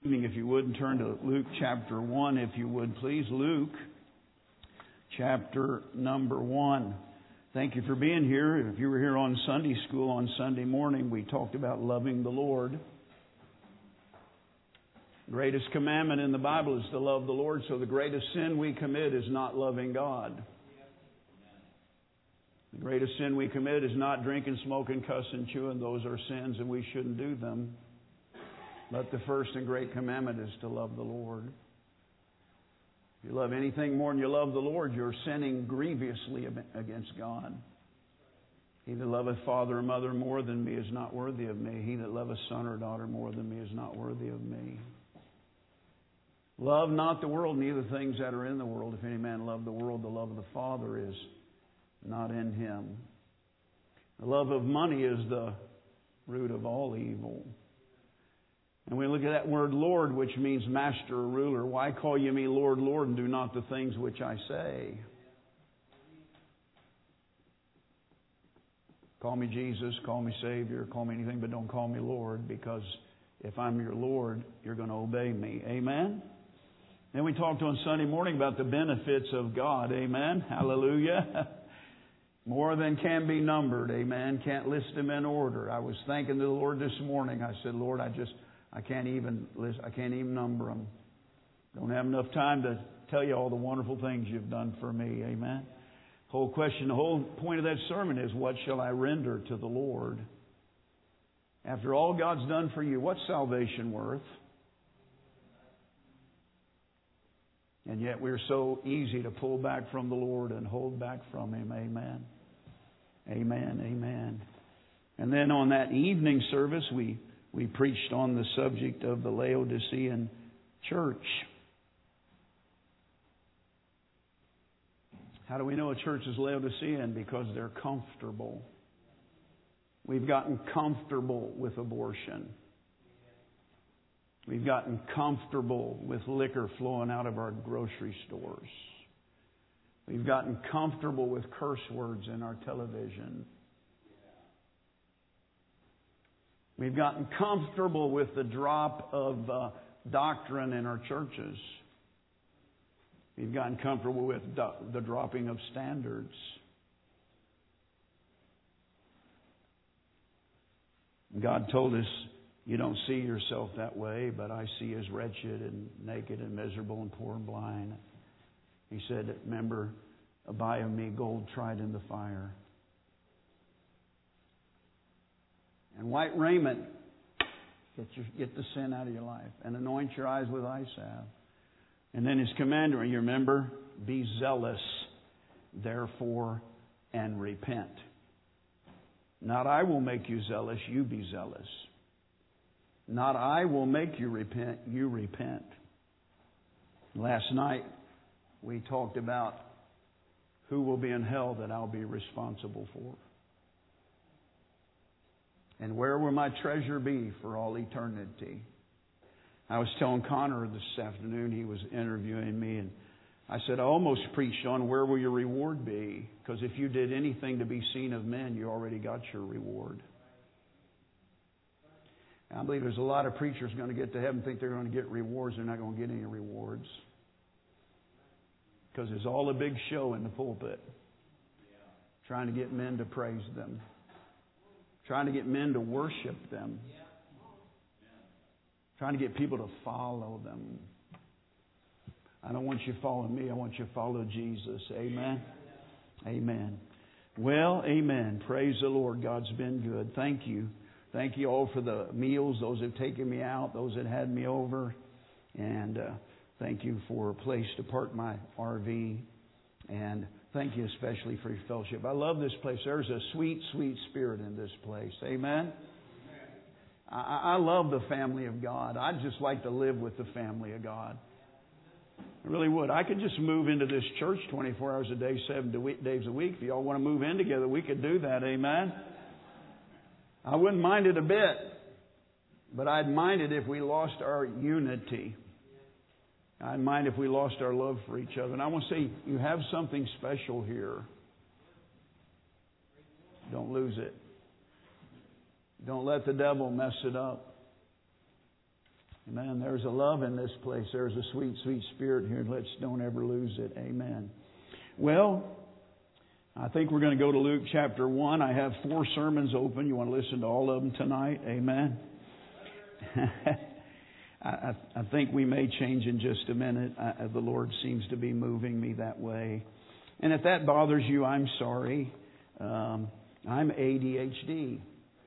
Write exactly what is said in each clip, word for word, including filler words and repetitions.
If you would, and turn to Luke chapter one, if you would, please. Luke chapter number one. Thank you for being here. If you were here on Sunday school on Sunday morning, we talked about loving the Lord. The greatest commandment in the Bible is to love the Lord, so the greatest sin we commit is not loving God. The greatest sin we commit is not drinking, smoking, cussing, chewing. Those are sins, and we shouldn't do them. But the first and great commandment is to love the Lord. If you love anything more than you love the Lord, you're sinning grievously against God. He that loveth father or mother more than me is not worthy of me. He that loveth son or daughter more than me is not worthy of me. Love not the world, neither things that are in the world. If any man love the world, the love of the Father is not in him. The love of money is the root of all evil. And we look at that word Lord, which means master or ruler. Why call ye me Lord, Lord, and do not the things which I say? Call me Jesus, call me Savior, call me anything, but don't call me Lord, because if I'm your Lord, you're going to obey me. Amen? Then we talked on Sunday morning about the benefits of God. Amen? Hallelujah. More than can be numbered. Amen? Can't list them in order. I was thanking the Lord this morning. I said, Lord, I just... I can't even list, I can't even number them. Don't have enough time to tell you all the wonderful things you've done for me. Amen. Whole question, the whole point of that sermon is, what shall I render to the Lord? After all God's done for you, what's salvation worth? And yet we're so easy to pull back from the Lord and hold back from Him. Amen. Amen. Amen. And then on that evening service, we We preached on the subject of the Laodicean church. How do we know a church is Laodicean? Because they're comfortable. We've gotten comfortable with abortion. We've gotten comfortable with liquor flowing out of our grocery stores. We've gotten comfortable with curse words in our television. We've gotten comfortable with the drop of uh, doctrine in our churches. We've gotten comfortable with do- the dropping of standards. God told us, you don't see yourself that way, but I see you as wretched and naked and miserable and poor and blind. He said, remember, buy of me gold tried in the fire. And white raiment, get, your, get the sin out of your life. And anoint your eyes with eye salve. And then His commandment, you remember, be zealous, therefore, and repent. Not I will make you zealous, you be zealous. Not I will make you repent, you repent. Last night, we talked about who will be in hell that I'll be responsible for. And where will my treasure be for all eternity? I was telling Connor this afternoon, he was interviewing me, and I said, I almost preached on where will your reward be? Because if you did anything to be seen of men, you already got your reward. And I believe there's a lot of preachers going to get to heaven and think they're going to get rewards. They're not going to get any rewards. Because it's all a big show in the pulpit. Trying to get men to praise them. Trying to get men to worship them. Trying to get people to follow them. I don't want you to follow me. I want you to follow Jesus. Amen. Amen. Well, amen. Praise the Lord. God's been good. Thank you. Thank you all for the meals, those that have taken me out, those that had me over. And uh, thank you for a place to park my R V. And thank you especially for your fellowship. I love this place. There's a sweet, sweet spirit in this place. Amen? I, I love the family of God. I'd just like to live with the family of God. I really would. I could just move into this church twenty-four hours a day, seven days a week. If y'all want to move in together, we could do that. Amen? I wouldn't mind it a bit. But I'd mind it if we lost our unity. I'd mind if we lost our love for each other. And I want to say, you have something special here. Don't lose it. Don't let the devil mess it up. Amen. There's a love in this place. There's a sweet, sweet spirit here. Let's don't ever lose it. Amen. Well, I think we're going to go to Luke chapter one. I have four sermons open. You want to listen to all of them tonight? Amen. I, I think we may change in just a minute. I, the Lord seems to be moving me that way. And if that bothers you, I'm sorry. Um, I'm A D H D.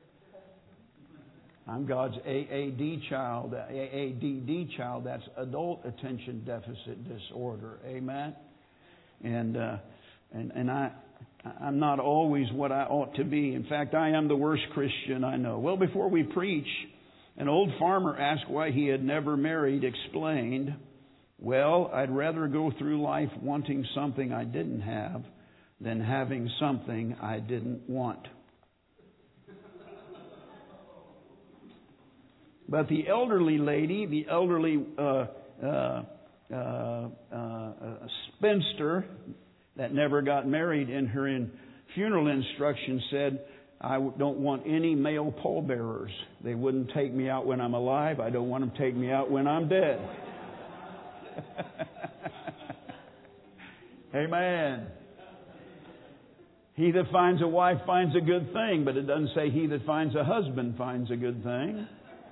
I'm God's A A D child, A A D D child. That's Adult Attention Deficit Disorder. Amen. And uh, and and I I'm not always what I ought to be. In fact, I am the worst Christian I know. Well, before we preach, an old farmer asked why he had never married. Explained, "Well, I'd rather go through life wanting something I didn't have than having something I didn't want." But the elderly lady, the elderly uh, uh, uh, uh, spinster that never got married, in her in funeral instructions said, "I don't want any male pallbearers. They wouldn't take me out when I'm alive. I don't want them to take me out when I'm dead." Amen. He that finds a wife finds a good thing, but it doesn't say he that finds a husband finds a good thing.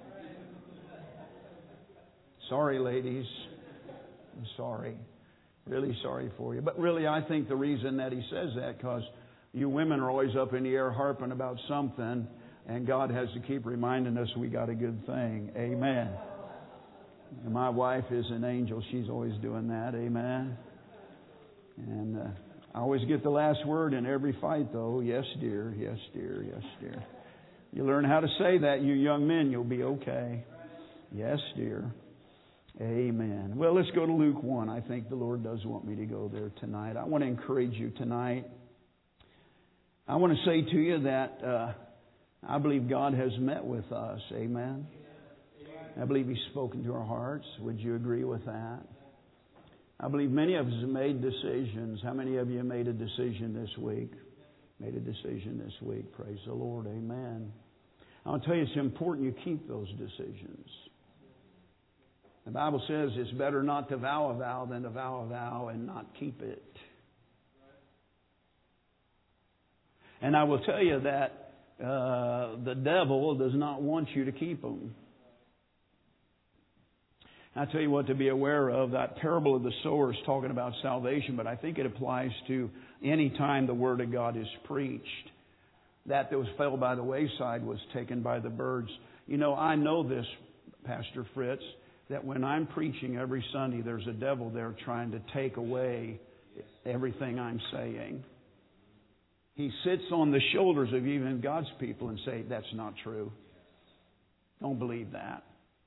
Sorry, ladies. I'm sorry. Really sorry for you. But really, I think the reason that he says that, because you women are always up in the air harping about something, and God has to keep reminding us we got a good thing. Amen. And my wife is an angel. She's always doing that. Amen. And uh, I always get the last word in every fight, though. Yes, dear. Yes, dear. Yes, dear. You learn how to say that, you young men, you'll be okay. Yes, dear. Amen. Well, let's go to Luke one. I think the Lord does want me to go there tonight. I want to encourage you tonight. I want to say to you that uh, I believe God has met with us. Amen. I believe He's spoken to our hearts. Would you agree with that? I believe many of us have made decisions. How many of you made a decision this week? Made a decision this week. Praise the Lord. Amen. I'll tell you, it's important you keep those decisions. The Bible says it's better not to vow a vow than to vow a vow and not keep it. And I will tell you that uh, the devil does not want you to keep them. I tell you what to be aware of. That parable of the sower is talking about salvation, but I think it applies to any time the Word of God is preached. That that was fell by the wayside was taken by the birds. You know, I know this, Pastor Fritz, that when I'm preaching every Sunday, there's a devil there trying to take away everything I'm saying. He sits on the shoulders of even God's people and say, "That's not true. Don't believe that."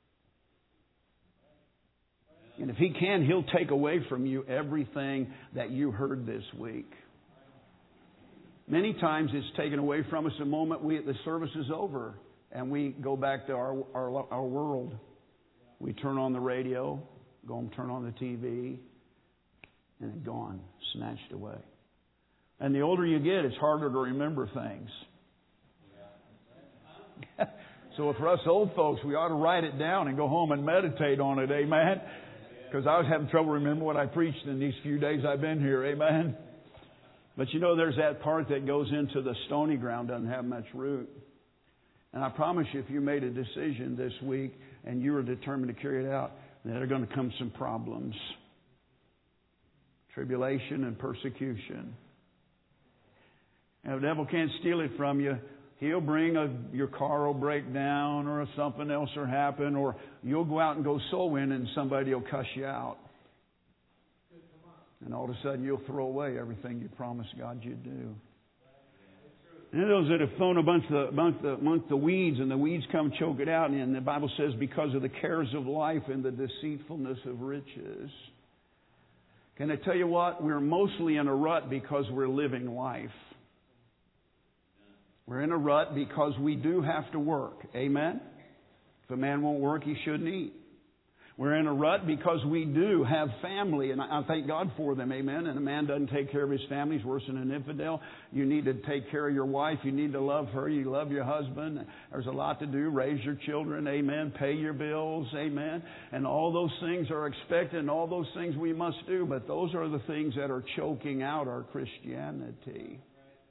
And if he can, he'll take away from you everything that you heard this week. Many times it's taken away from us the moment we the service is over and we go back to our our, our world. We turn on the radio, go and turn on the T V, and it's gone, snatched away. And the older you get, it's harder to remember things. So for us old folks, we ought to write it down and go home and meditate on it, amen? Because I was having trouble remembering what I preached in these few days I've been here, amen? But you know, there's that part that goes into the stony ground, doesn't have much root. And I promise you, if you made a decision this week and you were determined to carry it out, there are going to come some problems. Tribulation and persecution. And the devil can't steal it from you. He'll bring a, your car will break down or something else will happen, or you'll go out and go soul win and somebody will cuss you out. And all of a sudden you'll throw away everything you promised God you'd do. And those that have thrown a bunch of among the, among the weeds, and the weeds come choke it out. And the Bible says, because of the cares of life and the deceitfulness of riches. Can I tell you what? We're mostly in a rut because we're living life. We're in a rut because we do have to work. Amen? If a man won't work, he shouldn't eat. We're in a rut because we do have family, and I thank God for them, amen. And a man doesn't take care of his family, he's worse than an infidel. You need to take care of your wife. You need to love her. You love your husband. There's a lot to do. Raise your children, amen. Pay your bills, amen. And all those things are expected, and all those things we must do. But those are the things that are choking out our Christianity.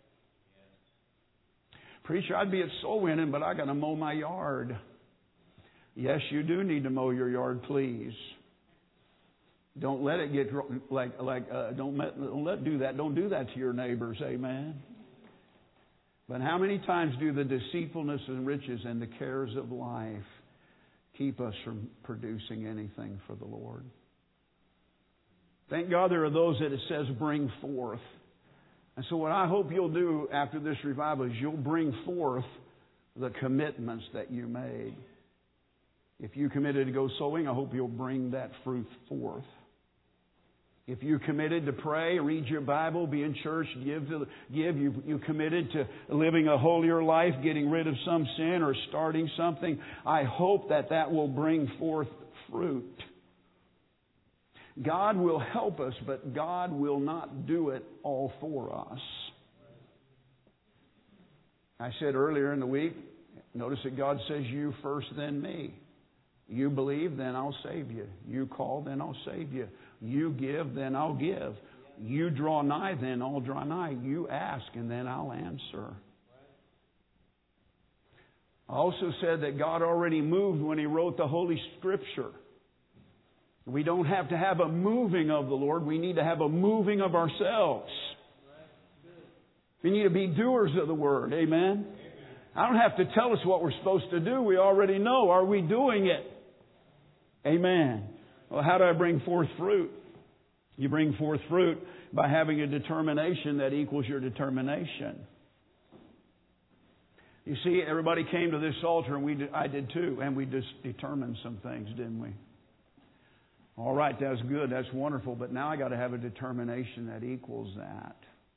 Preacher, I'd be at soul winning, but I got to mow my yard. Yes, you do need to mow your yard, please. Don't let it get like like uh, don't let don't let do that. Don't do that to your neighbors, amen. But how many times do the deceitfulness and riches and the cares of life keep us from producing anything for the Lord? Thank God there are those that it says bring forth. And so what I hope you'll do after this revival is you'll bring forth the commitments that you made. If you committed to go sowing, I hope you'll bring that fruit forth. If you committed to pray, read your Bible, be in church, give, to, give you, you committed to living a holier life, getting rid of some sin or starting something, I hope that that will bring forth fruit. God will help us, but God will not do it all for us. I said earlier in the week, notice that God says you first, then me. You believe, then I'll save you. You call, then I'll save you. You give, then I'll give. You draw nigh, then I'll draw nigh. You ask, and then I'll answer. I also said that God already moved when He wrote the Holy Scripture. We don't have to have a moving of the Lord. We need to have a moving of ourselves. We need to be doers of the Word. Amen? I don't have to tell us what we're supposed to do. We already know. Are we doing it? Amen. Well, how do I bring forth fruit? You bring forth fruit by having a determination that equals your determination. You see, everybody came to this altar, and we did, I did too, and we just determined some things, didn't we? All right, that's good, that's wonderful, but now I got to have a determination that equals that.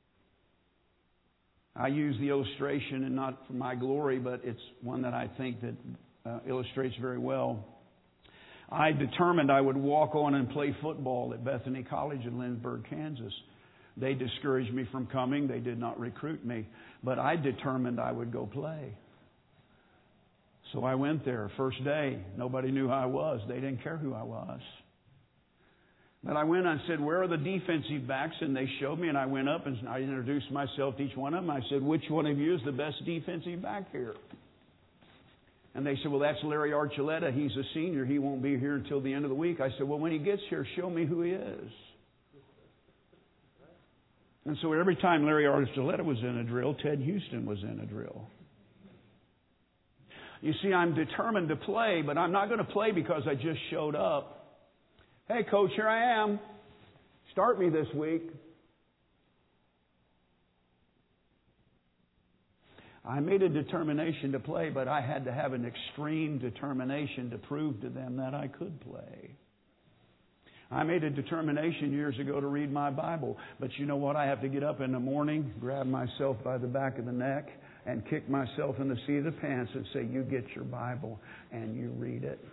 I use the illustration, and not for my glory, but it's one that I think that uh, illustrates very well. I determined I would walk on and play football at Bethany College in Lynchburg, Kansas. They discouraged me from coming. They did not recruit me. But I determined I would go play. So I went there. First day, nobody knew who I was. They didn't care who I was. But I went and said, where are the defensive backs? And they showed me, and I went up and I introduced myself to each one of them. I said, which one of you is the best defensive back here? And they said, well, that's Larry Archuleta. He's a senior. He won't be here until the end of the week. I said, well, when he gets here, show me who he is. And so every time Larry Archuleta was in a drill, Ted Houston was in a drill. You see, I'm determined to play, but I'm not going to play because I just showed up. Hey, coach, here I am. Start me this week. I made a determination to play, but I had to have an extreme determination to prove to them that I could play. I made a determination years ago to read my Bible, but you know what? I have to get up in the morning, grab myself by the back of the neck, and kick myself in the seat of the pants and say, you get your Bible and you read it.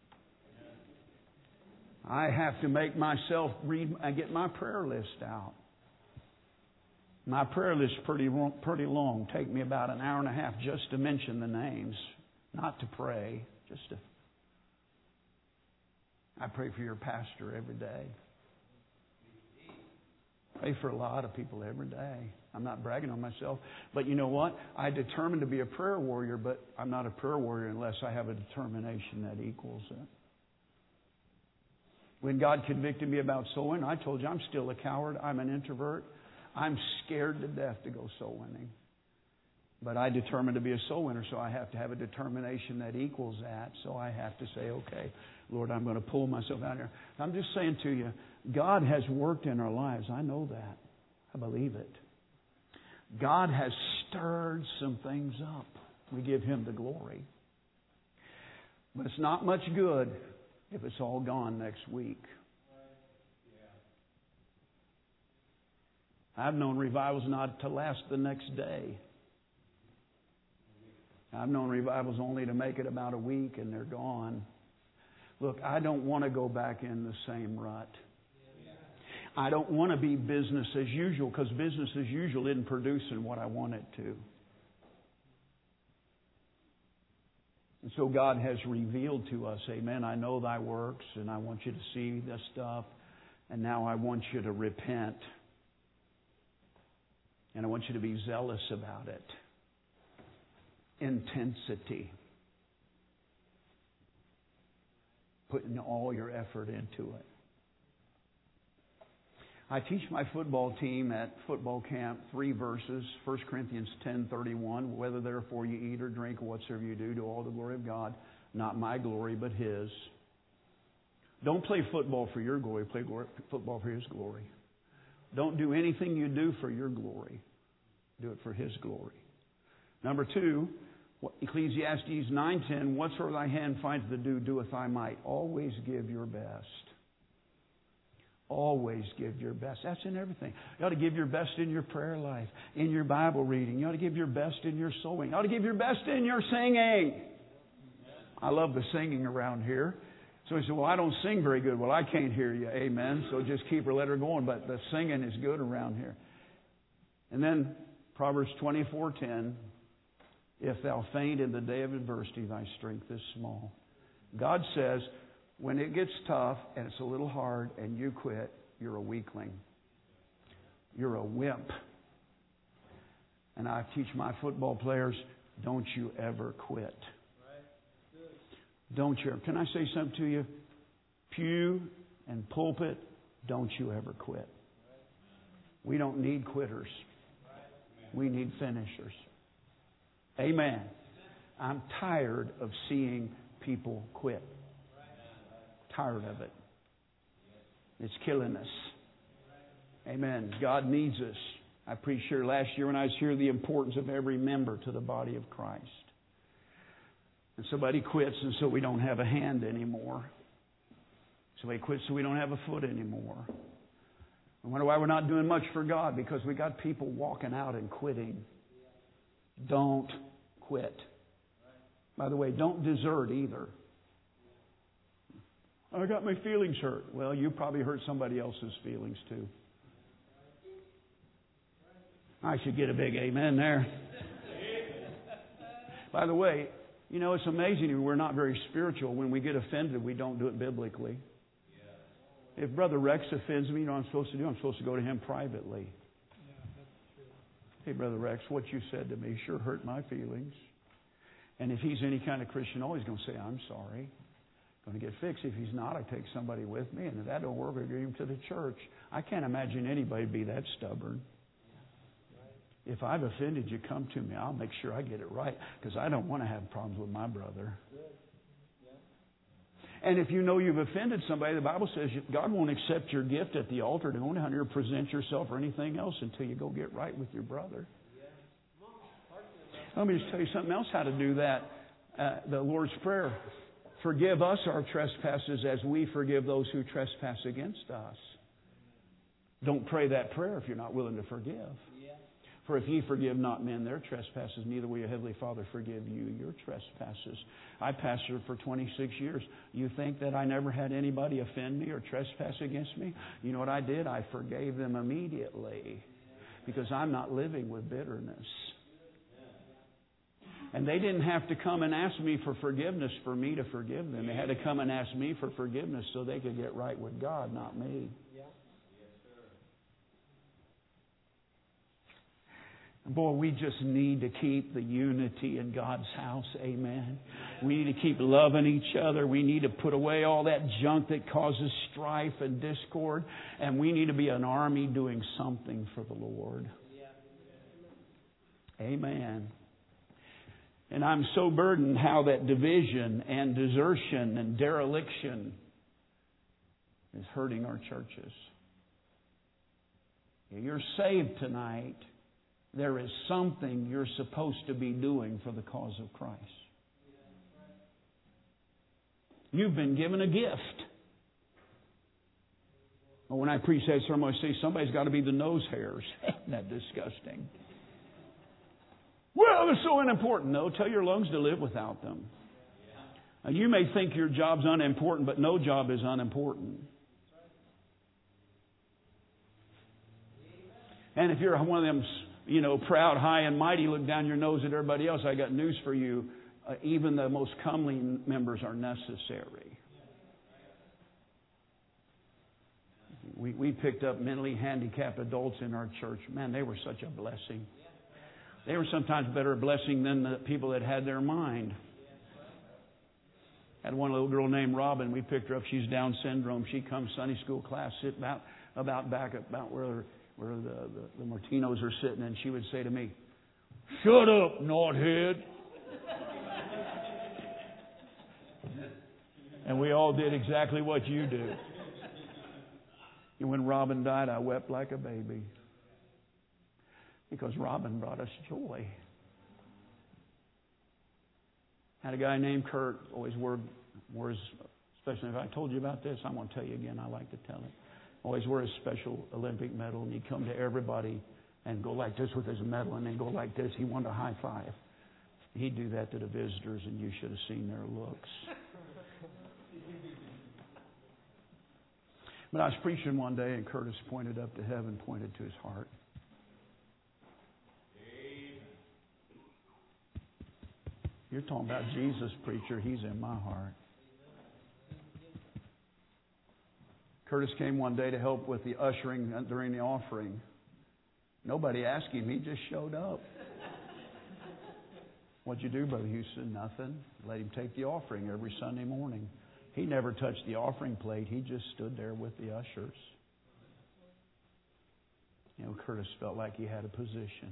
I have to make myself read, I get my prayer list out. My prayer list is pretty, pretty long. Take me about an hour and a half just to mention the names. Not to pray, just to... I pray for your pastor every day. Pray for a lot of people every day. I'm not bragging on myself. But you know what? I determined to be a prayer warrior, but I'm not a prayer warrior unless I have a determination that equals it. When God convicted me about soul winning, I told you I'm still a coward. I'm an introvert. I'm scared to death to go soul winning. But I determined to be a soul winner, so I have to have a determination that equals that. So I have to say, okay, Lord, I'm going to pull myself out here. I'm just saying to you, God has worked in our lives. I know that. I believe it. God has stirred some things up. We give Him the glory. But it's not much good if it's all gone next week. I've known revivals not to last the next day. I've known revivals only to make it about a week and they're gone. Look, I don't want to go back in the same rut. I don't want to be business as usual, because business as usual isn't producing what I want it to. And so God has revealed to us, amen, I know thy works, and I want you to see this stuff, and now I want you to repent. And I want you to be zealous about it. Intensity. Putting all your effort into it. I teach my football team at football camp three verses. First Corinthians ten thirty-one. Whether therefore you eat or drink or whatsoever you do, do all the glory of God. Not my glory, but His. Don't play football for your glory. Play glory, football for His glory. Don't do anything you do for your glory. Do it for His glory. Number two, Ecclesiastes nine ten. Whatsoever thy hand finds to do, doeth thy might. Always give your best. Always give your best. That's in everything. You ought to give your best in your prayer life, in your Bible reading. You ought to give your best in your sowing. You ought to give your best in your singing. I love the singing around here. So he said, well, I don't sing very good. Well, I can't hear you. Amen. So just keep her, let her going. But the singing is good around here. And then Proverbs twenty-four ten. If thou faint in the day of adversity, thy strength is small. God says, when it gets tough and it's a little hard and you quit, you're a weakling. You're a wimp. And I teach my football players, don't you ever quit. Don't you ever. Can I say something to you? Pew and pulpit, don't you ever quit. We don't need quitters. We need finishers. Amen. I'm tired of seeing people quit. Tired of it. It's killing us. Amen. God needs us. I preached here last year when I was here the importance of every member to the body of Christ. And somebody quits and so we don't have a hand anymore. Somebody quits so we don't have a foot anymore. I wonder why we're not doing much for God, because we got people walking out and quitting. Don't quit. By the way, don't desert either. I got my feelings hurt. Well, you probably hurt somebody else's feelings too. I should get a big amen there. By the way, you know, it's amazing we're not very spiritual. When we get offended, we don't do it biblically. If Brother Rex offends me, you know what I'm supposed to do? I'm supposed to go to him privately. Hey, Brother Rex, what you said to me sure hurt my feelings. And if he's any kind of Christian, always going to say, I'm sorry. Going to get fixed. If he's not, I take somebody with me. And if that don't work, I bring him to the church. I can't imagine anybody be that stubborn. If I've offended you, come to me. I'll make sure I get it right, because I don't want to have problems with my brother. And if you know you've offended somebody, the Bible says God won't accept your gift at the altar. Don't want to present yourself or anything else until you go get right with your brother. Let me just tell you something else how to do that. Uh, the Lord's Prayer. Forgive us our trespasses as we forgive those who trespass against us. Don't pray that prayer if you're not willing to forgive. For if ye forgive not men their trespasses, neither will your Heavenly Father forgive you your trespasses. I pastored for twenty-six years. You think that I never had anybody offend me or trespass against me? You know what I did? I forgave them immediately, because I'm not living with bitterness. And they didn't have to come and ask me for forgiveness for me to forgive them. They had to come and ask me for forgiveness so they could get right with God, not me. Boy, we just need to keep the unity in God's house. Amen. We need to keep loving each other. We need to put away all that junk that causes strife and discord. And we need to be an army doing something for the Lord. Amen. And I'm so burdened how that division and desertion and dereliction is hurting our churches. You're saved tonight. There is something you're supposed to be doing for the cause of Christ. You've been given a gift. Well, when I preach that sermon, I say somebody's got to be the nose hairs. Isn't that disgusting? Well, they're so unimportant. No, tell your lungs to live without them. Now, you may think your job's unimportant, but no job is unimportant. And if you're one of them, you know, proud, high and mighty, look down your nose at everybody else, I got news for you. Uh, even the most comely members are necessary. We, we picked up mentally handicapped adults in our church. Man, they were such a blessing. They were sometimes better a blessing than the people that had their mind. Had one little girl named Robin. We picked her up. She's Down syndrome. She comes Sunday school class, sit about about back about where where the, the, the Martinos are sitting, and she would say to me, "Shut up, knothead." And we all did exactly what you do. And when Robin died, I wept like a baby. Because Robin brought us joy. Had a guy named Kurt, always wore, wore his, especially if I told you about this, I'm going to tell you again, I like to tell it. Always wore his special Olympic medal, and he'd come to everybody and go like this with his medal, and then go like this. He wanted a high five. He'd do that to the visitors, and you should have seen their looks. But I was preaching one day, and Curtis pointed up to heaven, pointed to his heart. You're talking about Jesus, preacher. He's in my heart. Curtis came one day to help with the ushering during the offering. Nobody asked him. He just showed up. What'd you do, Brother Houston? Nothing. Let him take the offering every Sunday morning. He never touched the offering plate. He just stood there with the ushers. You know, Curtis felt like he had a position.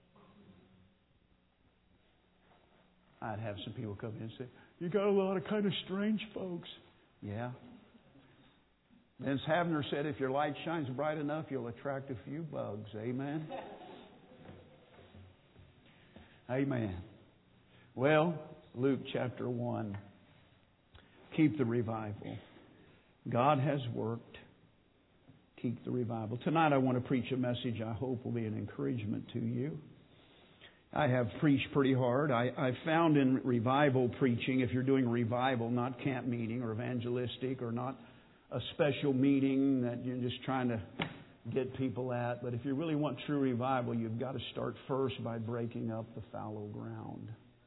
I'd have some people come in and say, "You got a lot of kind of strange folks." Yeah. Vince Havner said, if your light shines bright enough, you'll attract a few bugs. Amen? Amen. Well, Luke chapter one. Keep the revival. God has worked. Keep the revival. Tonight I want to preach a message I hope will be an encouragement to you. I have preached pretty hard. I, I found in revival preaching, if you're doing revival, not camp meeting or evangelistic or not a special meeting that you're just trying to get people at, but if you really want true revival, you've got to start first by breaking up the fallow ground.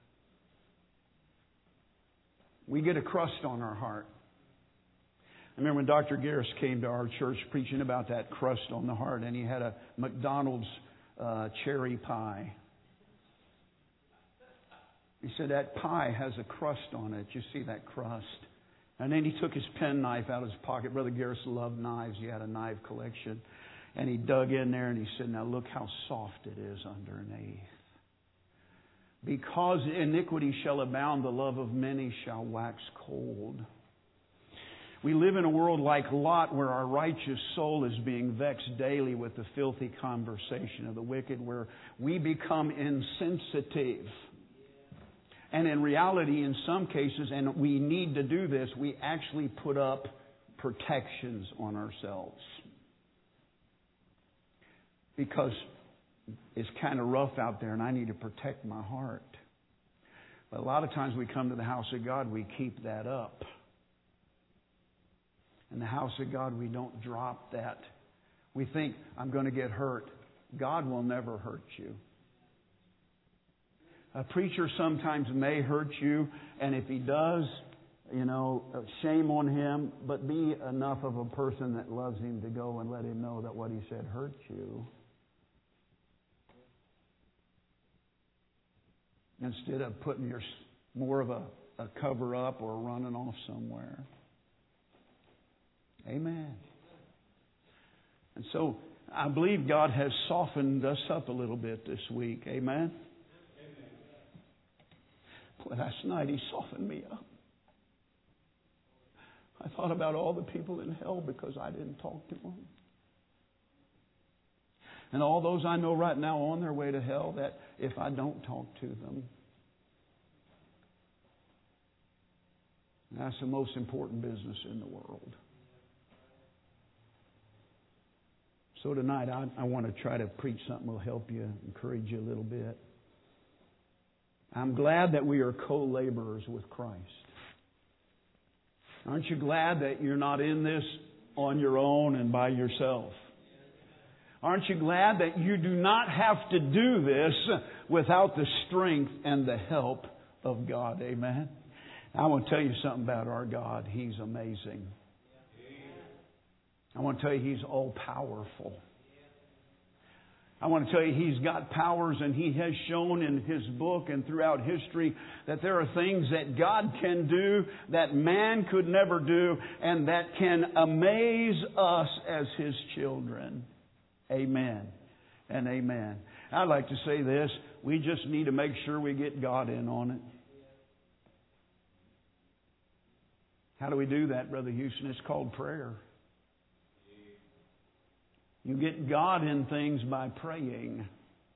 We get a crust on our heart. I remember when Doctor Garris came to our church preaching about that crust on the heart, and he had a McDonald's uh, cherry pie. He said, that pie has a crust on it. You see that crust? And then he took his penknife out of his pocket. Brother Garris loved knives. He had a knife collection. And he dug in there and he said, now look how soft it is underneath. Because iniquity shall abound, the love of many shall wax cold. We live in a world like Lot, where our righteous soul is being vexed daily with the filthy conversation of the wicked, where we become insensitive. And in reality, in some cases, and we need to do this, we actually put up protections on ourselves. Because it's kind of rough out there and I need to protect my heart. But a lot of times we come to the house of God, we keep that up. In the house of God, we don't drop that. We think, I'm going to get hurt. God will never hurt you. A preacher sometimes may hurt you, and if he does, you know, shame on him, but be enough of a person that loves him to go and let him know that what he said hurt you. Instead of putting your more of a, a cover up or running off somewhere. Amen. And so I believe God has softened us up a little bit this week. Amen. Boy, last night He softened me up. I thought about all the people in hell because I didn't talk to them. And all those I know right now on their way to hell that if I don't talk to them, that's the most important business in the world. So tonight I, I want to try to preach something that will help you, encourage you a little bit. I'm glad that we are co-laborers with Christ. Aren't you glad that you're not in this on your own and by yourself? Aren't you glad that you do not have to do this without the strength and the help of God? Amen. I want to tell you something about our God. He's amazing. I want to tell you He's all powerful. I want to tell you He's got powers, and He has shown in His book and throughout history that there are things that God can do that man could never do, and that can amaze us as His children. Amen and amen. I'd like to say this. We just need to make sure we get God in on it. How do we do that, Brother Houston? It's called prayer. You get God in things by praying.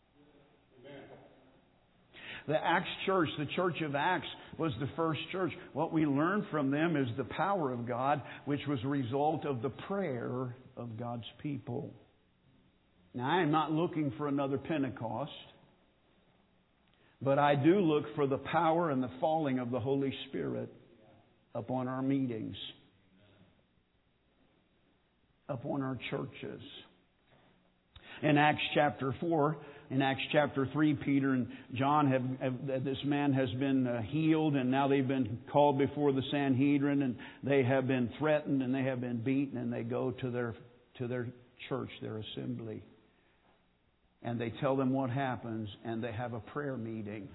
The Acts church, the church of Acts, was the first church. What we learn from them is the power of God, which was a result of the prayer of God's people. Now, I am not looking for another Pentecost, but I do look for the power and the falling of the Holy Spirit upon our meetings, upon our churches. In Acts chapter four, in Acts chapter three, Peter and John have, have this man has been uh, healed, and now they've been called before the Sanhedrin, and they have been threatened, and they have been beaten, and they go to their to their church, their assembly, and they tell them what happens, and they have a prayer meeting.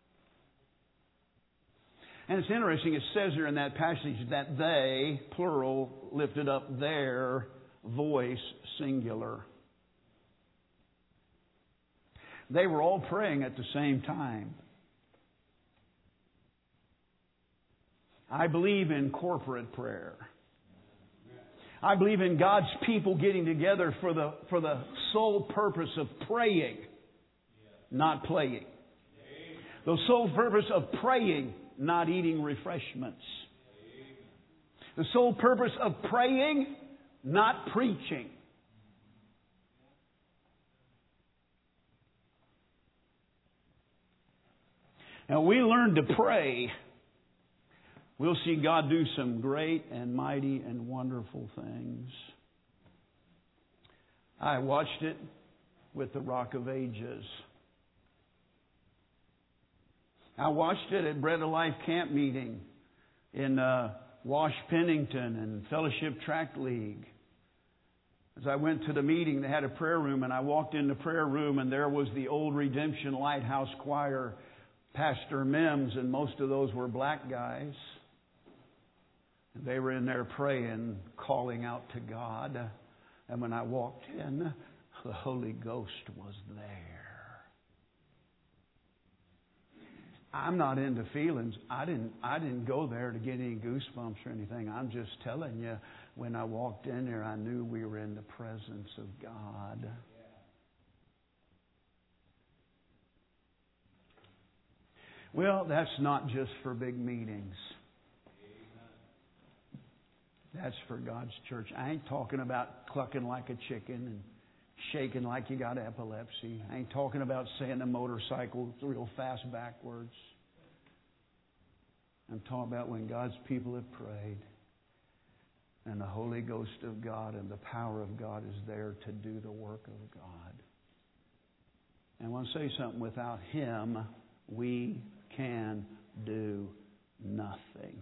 And it's interesting, it says here in that passage that they, plural, lifted up their voice, singular. They were all praying at the same time. I believe in corporate prayer. I believe in God's people getting together for the for the sole purpose of praying, not playing. The sole purpose of praying, not eating refreshments. The sole purpose of praying, not preaching. Now, we learn to pray, we'll see God do some great and mighty and wonderful things. I watched it with the Rock of Ages. I watched it at Bread of Life camp meeting in uh, Wash Pennington and Fellowship Tract League. As I went to the meeting, they had a prayer room, and I walked in the prayer room, and there was the Old Redemption Lighthouse Choir, Pastor Mims, and most of those were black guys. And they were in there praying, calling out to God. And when I walked in, the Holy Ghost was there. I'm not into feelings. I didn't I didn't go there to get any goosebumps or anything. I'm just telling you, when I walked in there, I knew we were in the presence of God. Well, that's not just for big meetings. That's for God's church. I ain't talking about clucking like a chicken and shaking like you got epilepsy. I ain't talking about saying a motorcycle real fast backwards. I'm talking about when God's people have prayed and the Holy Ghost of God and the power of God is there to do the work of God. And I want to say something. Without Him, we can do nothing.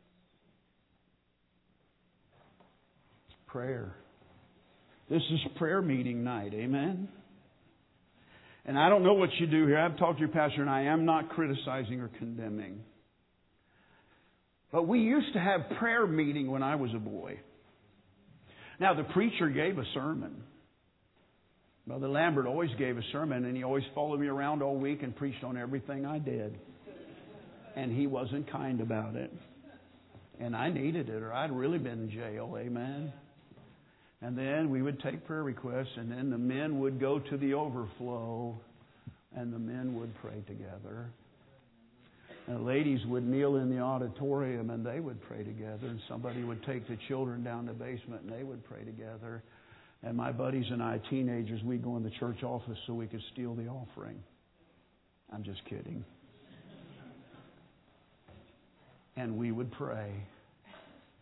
Prayer. This is prayer meeting night. Amen? And I don't know what you do here. I've talked to your pastor, and I am not criticizing or condemning. But we used to have prayer meeting when I was a boy. Now, the preacher gave a sermon. Brother Lambert always gave a sermon, and he always followed me around all week and preached on everything I did. And he wasn't kind about it. And I needed it, or I'd really been in jail. Amen? And then we would take prayer requests, and then the men would go to the overflow, and the men would pray together. And the ladies would kneel in the auditorium, and they would pray together. And somebody would take the children down the basement, and they would pray together. And my buddies and I, teenagers, we'd go in the church office so we could steal the offering. I'm just kidding. And we would pray.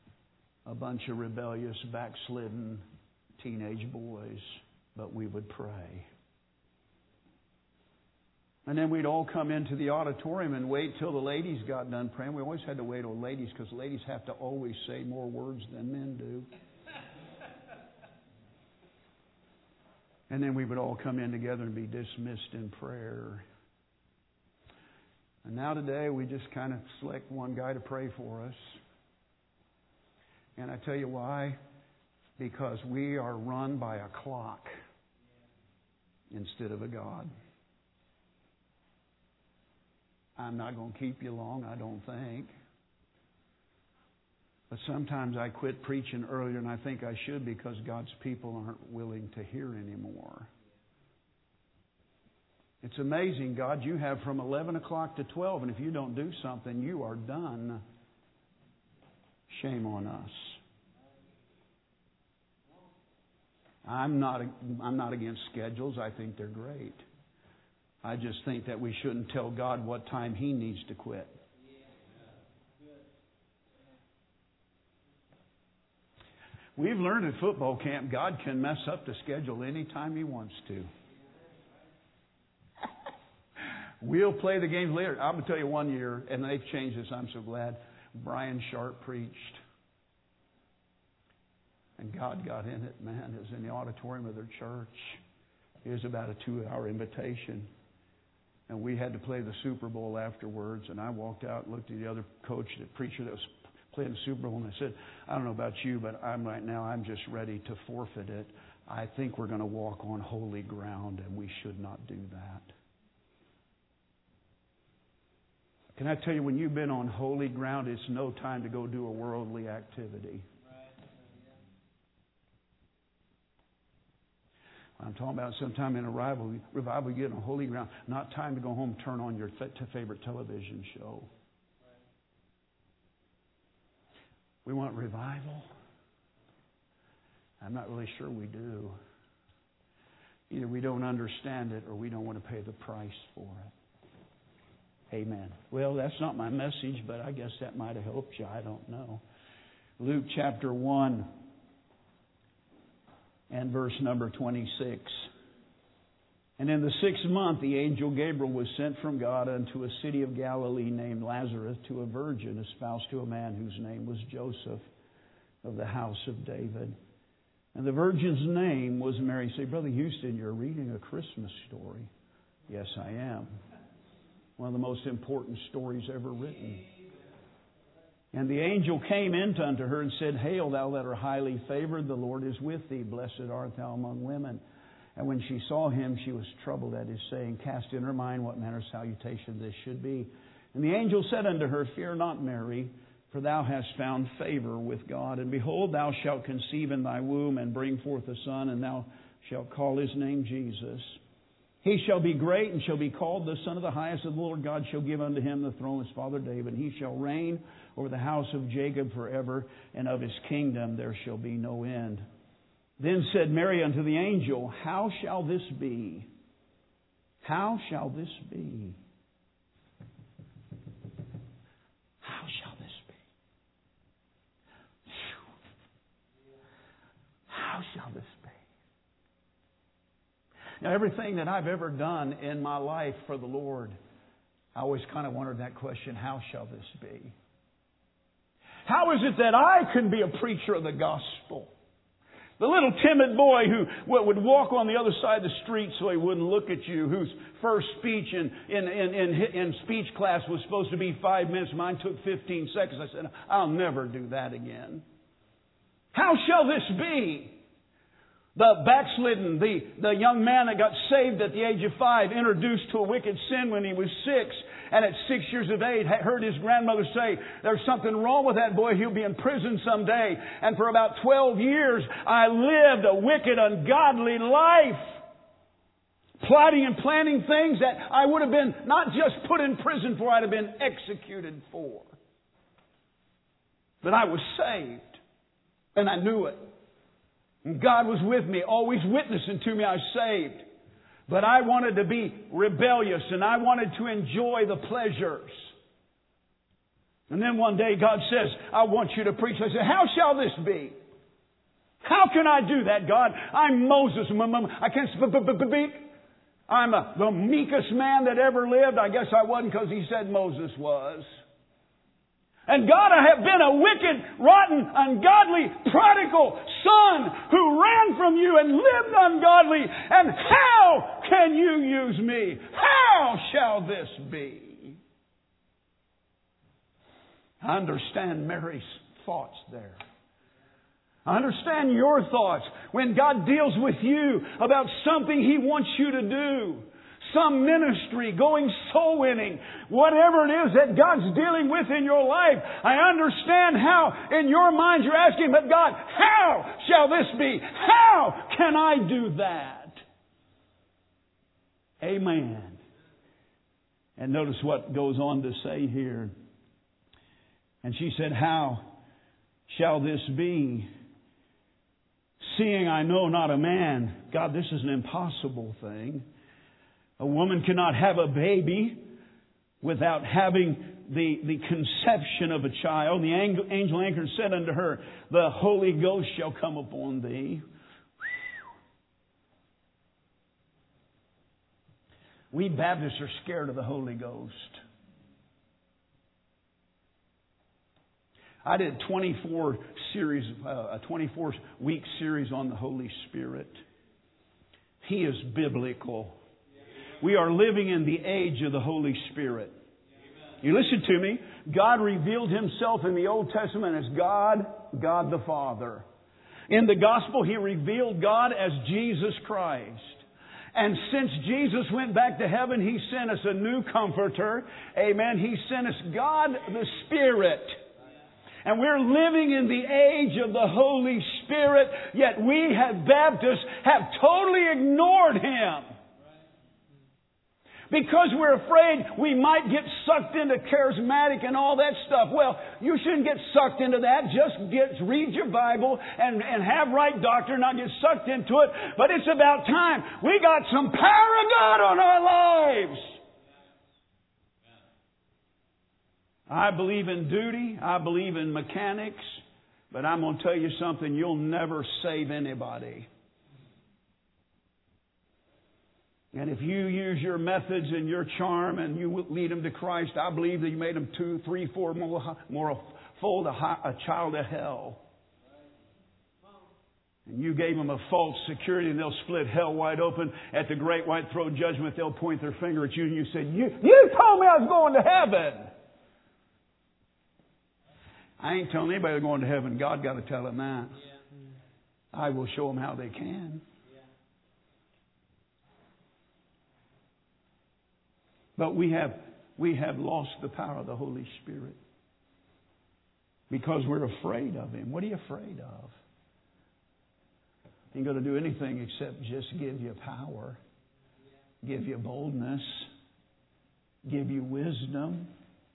a bunch of rebellious, backslidden teenage boys, but we would pray. And then we'd all come into the auditorium and wait till the ladies got done praying. We always had to wait on ladies because ladies have to always say more words than men do. And then we would all come in together and be dismissed in prayer. And now today we just kind of select one guy to pray for us. And I tell you why. Because we are run by a clock instead of a God. I'm not going to keep you long, I don't think. But sometimes I quit preaching earlier than I think I should because God's people aren't willing to hear anymore. It's amazing, God, you have from eleven o'clock to twelve, and if you don't do something, you are done. Shame on us. I'm not, I'm not against schedules. I think they're great. I just think that we shouldn't tell God what time He needs to quit. We've learned at football camp, God can mess up the schedule anytime He wants to. We'll play the games later. I'm going to tell you one year, and they've changed this, I'm so glad. Brian Sharp preached. And God got in it, man. It was in the auditorium of their church. It was about a two-hour invitation. And we had to play the Super Bowl afterwards. And I walked out and looked at the other coach, the preacher that was playing the Super Bowl, and I said, I don't know about you, but I'm right now, I'm just ready to forfeit it. I think we're going to walk on holy ground, and we should not do that. Can I tell you, when you've been on holy ground, it's no time to go do a worldly activity. I'm talking about sometime in a revival, revival, you get on holy ground. Not time to go home and turn on your favorite television show. We want revival? I'm not really sure we do. Either we don't understand it or we don't want to pay the price for it. Amen. Well, that's not my message, but I guess that might have helped you. I don't know. Luke chapter one. And verse number twenty-six. And in the sixth month, the angel Gabriel was sent from God unto a city of Galilee named Nazareth to a virgin espoused to a man whose name was Joseph of the house of David. And the virgin's name was Mary. Say, Brother Houston, you're reading a Christmas story. Yes, I am. One of the most important stories ever written. And the angel came in unto her and said, Hail, thou that art highly favored, the Lord is with thee. Blessed art thou among women. And when she saw him, she was troubled at his saying, cast in her mind what manner of salutation this should be. And the angel said unto her, Fear not, Mary, for thou hast found favor with God. And behold, thou shalt conceive in thy womb and bring forth a son, and thou shalt call his name Jesus. He shall be great and shall be called the Son of the Highest, and the Lord God shall give unto him the throne of his father David. He shall reign over the house of Jacob forever, and of his kingdom there shall be no end. Then said Mary unto the angel, How shall this be? How shall this be? How shall this be? How shall this be? Now, everything that I've ever done in my life for the Lord, I always kind of wondered that question, how shall this be? How is it that I can be a preacher of the gospel? The little timid boy who would walk on the other side of the street so he wouldn't look at you, whose first speech in, in, in, in, in speech class was supposed to be five minutes. Mine took fifteen seconds. I said, I'll never do that again. How shall this be? The backslidden, the, the young man that got saved at the age of five, introduced to a wicked sin when he was six, and at six years of age heard his grandmother say, there's something wrong with that boy, he'll be in prison someday. And for about twelve years, I lived a wicked, ungodly life, plotting and planning things that I would have been not just put in prison for, I'd have been executed for. But I was saved, and I knew it. And God was with me, always witnessing to me I was saved. But I wanted to be rebellious and I wanted to enjoy the pleasures. And then one day God says, I want you to preach. I said, how shall this be? How can I do that, God? I'm Moses. I can't speak. I'm a, the meekest man that ever lived. I guess I wasn't because He said Moses was. And God, I have been a wicked, rotten, ungodly, prodigal son who ran from You and lived ungodly. And how can You use me? How shall this be? I understand Mary's thoughts there. I understand your thoughts when God deals with you about something He wants you to do. Some ministry, going soul winning, whatever it is that God's dealing with in your life. I understand how in your mind you're asking, but God, how shall this be? How can I do that? Amen. And notice what goes on to say here. And she said, how shall this be? Seeing I know not a man. God, this is an impossible thing. A woman cannot have a baby without having the, the conception of a child. The angel, angel anchor said unto her, the Holy Ghost shall come upon thee. We Baptists are scared of the Holy Ghost. I did twenty-four series, uh, a twenty-four week series on the Holy Spirit. He is biblical. We are living in the age of the Holy Spirit. You listen to me. God revealed Himself in the Old Testament as God, God the Father. In the Gospel, He revealed God as Jesus Christ. And since Jesus went back to heaven, He sent us a new Comforter. Amen. He sent us God the Spirit. And we're living in the age of the Holy Spirit, yet we have Baptists have totally ignored Him. Because we're afraid we might get sucked into charismatic and all that stuff. Well, you shouldn't get sucked into that. Just get, read your Bible and, and have right doctrine, not get sucked into it. But it's about time. We got some power of God on our lives. I believe in duty. I believe in mechanics. But I'm going to tell you something. You'll never save anybody. And if you use your methods and your charm and you lead them to Christ, I believe that you made them two, three, four more, more fold a, a child of hell. And you gave them a false security and they'll split hell wide open. At the great white throne judgment, they'll point their finger at you and you said, you, you told me I was going to heaven. I ain't telling anybody they're going to heaven. God got to tell them that. I will show them how they can. But we have we have lost the power of the Holy Spirit because we're afraid of Him. What are you afraid of? He ain't going to do anything except just give you power, give you boldness, give you wisdom.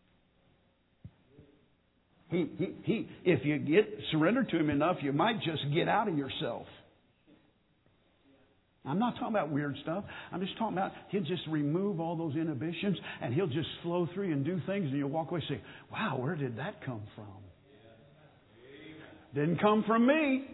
He, he, he, if you get surrendered to Him enough, you might just get out of yourself. I'm not talking about weird stuff. I'm just talking about He'll just remove all those inhibitions and He'll just flow through you and do things and you'll walk away and say, wow, where did that come from? Didn't come from me.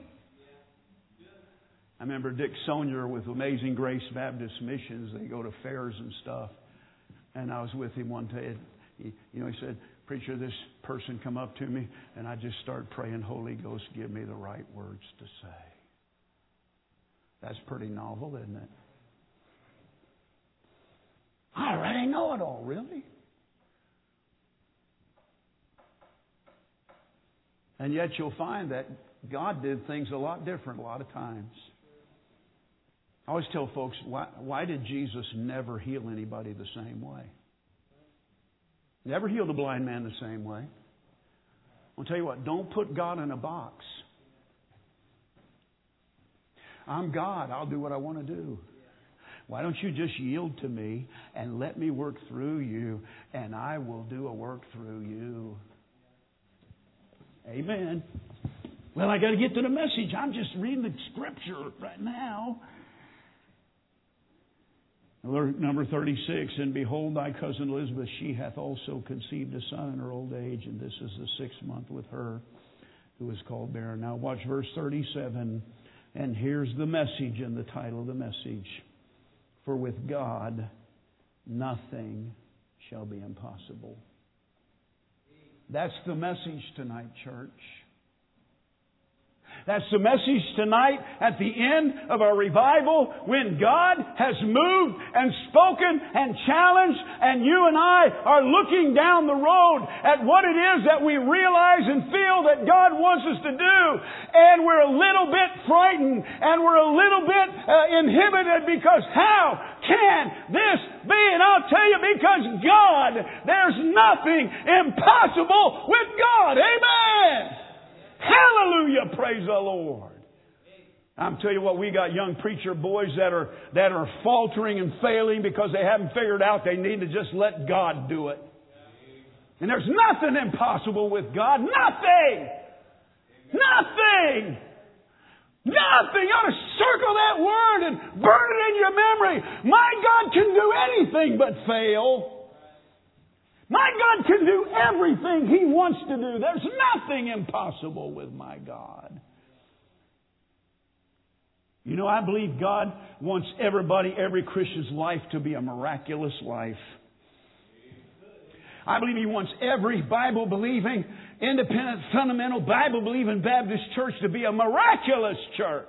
I remember Dick Sonier with Amazing Grace Baptist Missions. They go to fairs and stuff. And I was with him one day. He, you know, he said, preacher, this person come up to me and I just started praying, Holy Ghost, give me the right words to say. That's pretty novel, isn't it? I already know it all, really. And yet you'll find that God did things a lot different a lot of times. I always tell folks, why, why did Jesus never heal anybody the same way? Never healed a blind man the same way. I'll tell you what, don't put God in a box. I'm God. I'll do what I want to do. Why don't you just yield to me and let me work through you, and I will do a work through you. Amen. Well, I got to get to the message. I'm just reading the Scripture right now. Number thirty-six, and behold, thy cousin Elizabeth, she hath also conceived a son in her old age, and this is the sixth month with her, who is called barren. Now watch verse thirty-seven, and here's the message and the title of the message. For with God, nothing shall be impossible. That's the message tonight, church. That's the message tonight at the end of our revival, when God has moved and spoken and challenged, and you and I are looking down the road at what it is that we realize and feel that God wants us to do, and we're a little bit frightened and we're a little bit uh, inhibited because how can this be? And I'll tell you, because God, there's nothing impossible with God. Amen. Hallelujah! Praise the Lord. I'm telling you what, we got young preacher boys that are that are faltering and failing because they haven't figured out they need to just let God do it. And there's nothing impossible with God. Nothing! Nothing! Nothing! You ought to circle that word and burn it in your memory. My God can do anything but fail. My God can do everything He wants to do. There's nothing impossible with my God. You know, I believe God wants everybody, every Christian's life to be a miraculous life. I believe He wants every Bible-believing, independent, fundamental, Bible-believing Baptist church to be a miraculous church.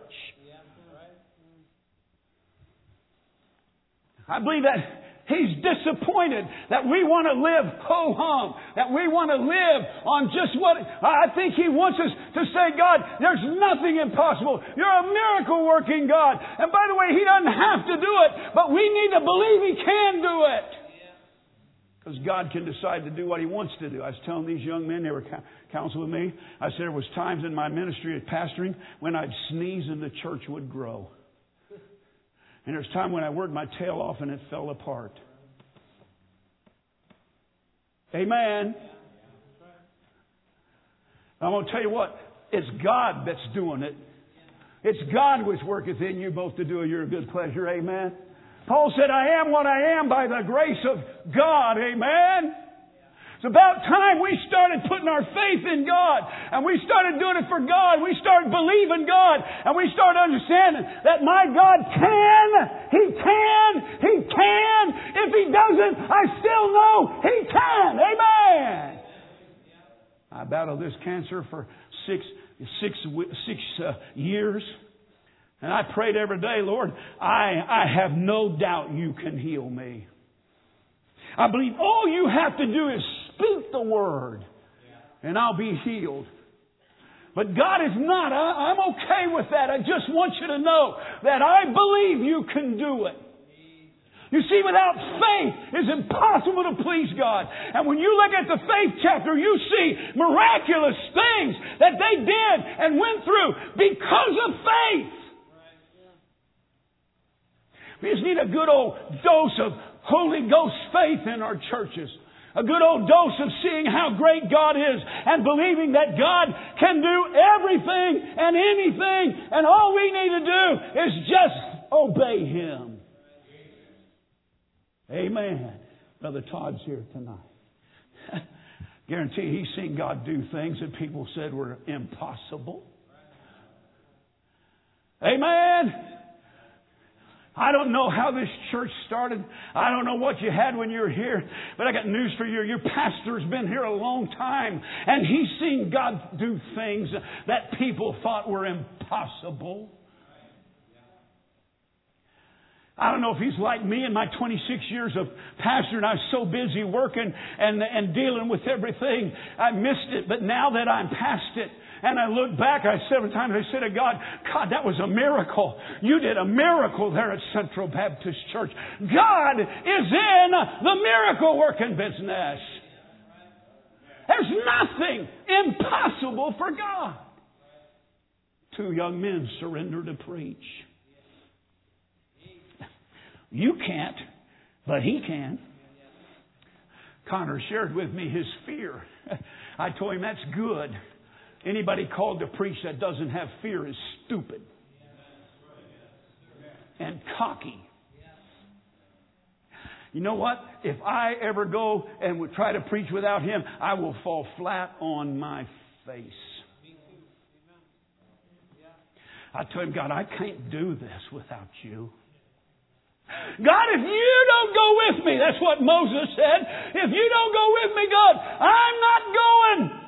I believe that He's disappointed that we want to live ho-hum, that we want to live on just what... I think He wants us to say, God, there's nothing impossible. You're a miracle-working God. And by the way, He doesn't have to do it, but we need to believe He can do it. Because God can decide to do what He wants to do. I was telling these young men, they were counseling me, I said there was times in my ministry of pastoring when I'd sneeze and the church would grow. And there's time when I worked my tail off and it fell apart. Amen. I'm going to tell you what. It's God that's doing it. It's God which worketh in you both to do your good pleasure. Amen. Paul said, I am what I am by the grace of God. Amen. It's about time we started putting our faith in God, and we started doing it for God. We started believing God, and we started understanding that my God can, He can, He can. If He doesn't, I still know He can. Amen. I battled this cancer for six, six, six uh, years, and I prayed every day, Lord, I, I have no doubt You can heal me. I believe all You have to do is speak the word, and I'll be healed. But God is not. I, I'm okay with that. I just want you to know that I believe You can do it. You see, without faith, it's impossible to please God. And when you look at the faith chapter, you see miraculous things that they did and went through because of faith. We just need a good old dose of Holy Ghost faith in our churches. A good old dose of seeing how great God is and believing that God can do everything and anything, and all we need to do is just obey Him. Amen. Brother Todd's here tonight. Guarantee he's seen God do things that people said were impossible. Amen. I don't know how this church started. I don't know what you had when you were here. But I got news for you. Your pastor's been here a long time. And he's seen God do things that people thought were impossible. I don't know if he's like me in my twenty-six years of pastoring. I was so busy working and, and dealing with everything. I missed it. But now that I'm past it, and I look back, I several times I said to God, God, that was a miracle. You did a miracle there at Central Baptist Church. God is in the miracle working business. There's nothing impossible for God. Two young men surrendered to preach. You can't, but he can. Connor shared with me his fear. I told him that's good. Anybody called to preach that doesn't have fear is stupid and cocky. You know what? If I ever go and would try to preach without Him, I will fall flat on my face. I told Him, God, I can't do this without You. God, if You don't go with me, that's what Moses said. If You don't go with me, God, I'm not going.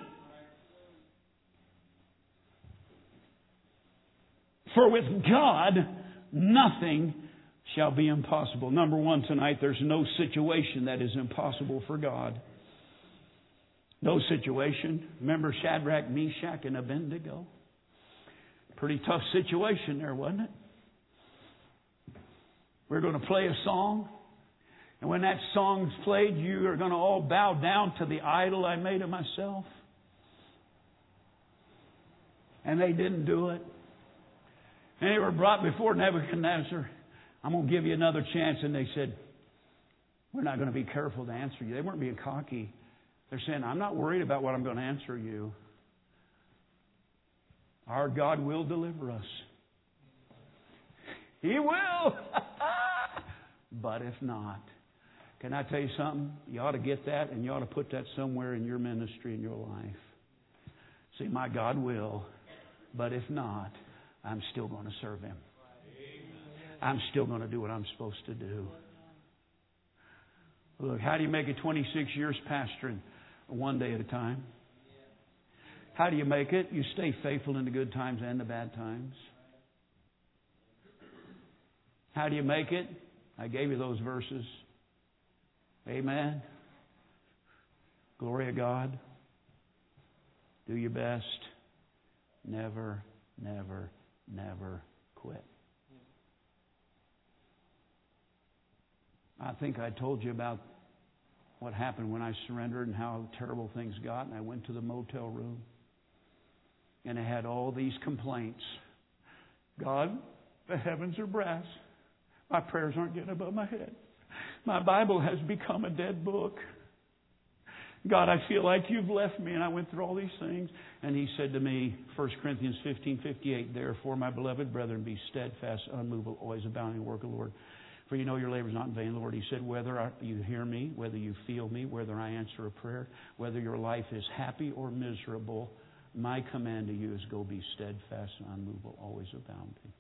For with God, nothing shall be impossible. Number one tonight, there's no situation that is impossible for God. No situation. Remember Shadrach, Meshach, and Abednego? Pretty tough situation there, wasn't it? We're going to play a song. And when that song's played, you are going to all bow down to the idol I made of myself. And they didn't do it. And they were brought before Nebuchadnezzar. I'm going to give you another chance. And they said, we're not going to be careful to answer you. They weren't being cocky. They're saying, I'm not worried about what I'm going to answer you. Our God will deliver us. He will. But if not, can I tell you something? You ought to get that, and you ought to put that somewhere in your ministry, in your life. See, my God will. But if not, I'm still going to serve Him. I'm still going to do what I'm supposed to do. Look, how do you make it twenty-six years pastoring one day at a time? How do you make it? You stay faithful in the good times and the bad times. How do you make it? I gave you those verses. Amen. Glory to God. Do your best. Never, never, never quit. I think I told you about what happened when I surrendered and how terrible things got. And I went to the motel room. And I had all these complaints. God, the heavens are brass. My prayers aren't getting above my head. My Bible has become a dead book. God, I feel like You've left me. And I went through all these things. And He said to me, First Corinthians fifteen fifty-eight, therefore, my beloved brethren, be steadfast, unmovable, always abounding in the work of the Lord. For you know your labor is not in vain, Lord. He said, whether you hear me, whether you feel me, whether I answer a prayer, whether your life is happy or miserable, my command to you is go be steadfast and unmovable, always abounding.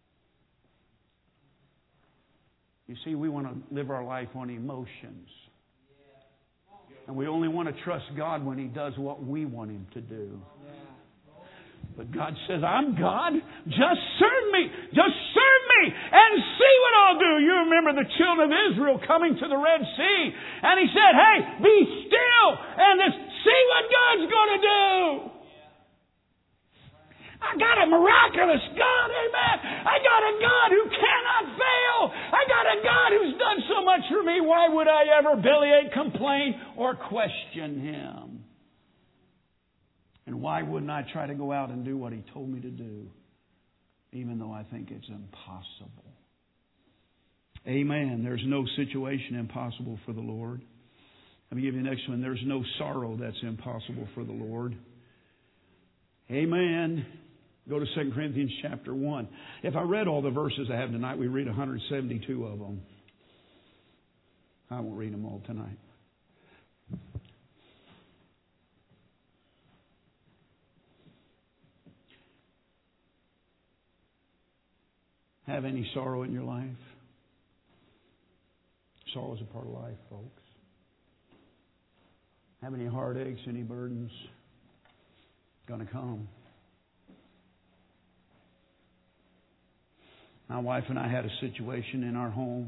You see, we want to live our life on emotions. And we only want to trust God when He does what we want Him to do. But God says, I'm God. Just serve me. Just serve me and see what I'll do. You remember the children of Israel coming to the Red Sea. And He said, hey, be still and just see what God's going to do. I got a miraculous God, amen. I got a God who cannot fail. I got a God who's done so much for me. Why would I ever bellyache, complain, or question Him? And why wouldn't I try to go out and do what He told me to do, even though I think it's impossible? Amen. There's no situation impossible for the Lord. Let me give you the next one. There's no sorrow that's impossible for the Lord. Amen. Go to Second Corinthians chapter one. If I read all the verses I have tonight, we read one hundred seventy-two of them. I won't read them all tonight. Have any sorrow in your life? Sorrow is a part of life, folks. Have any heartaches, any burdens? Going to come. My wife and I had a situation in our home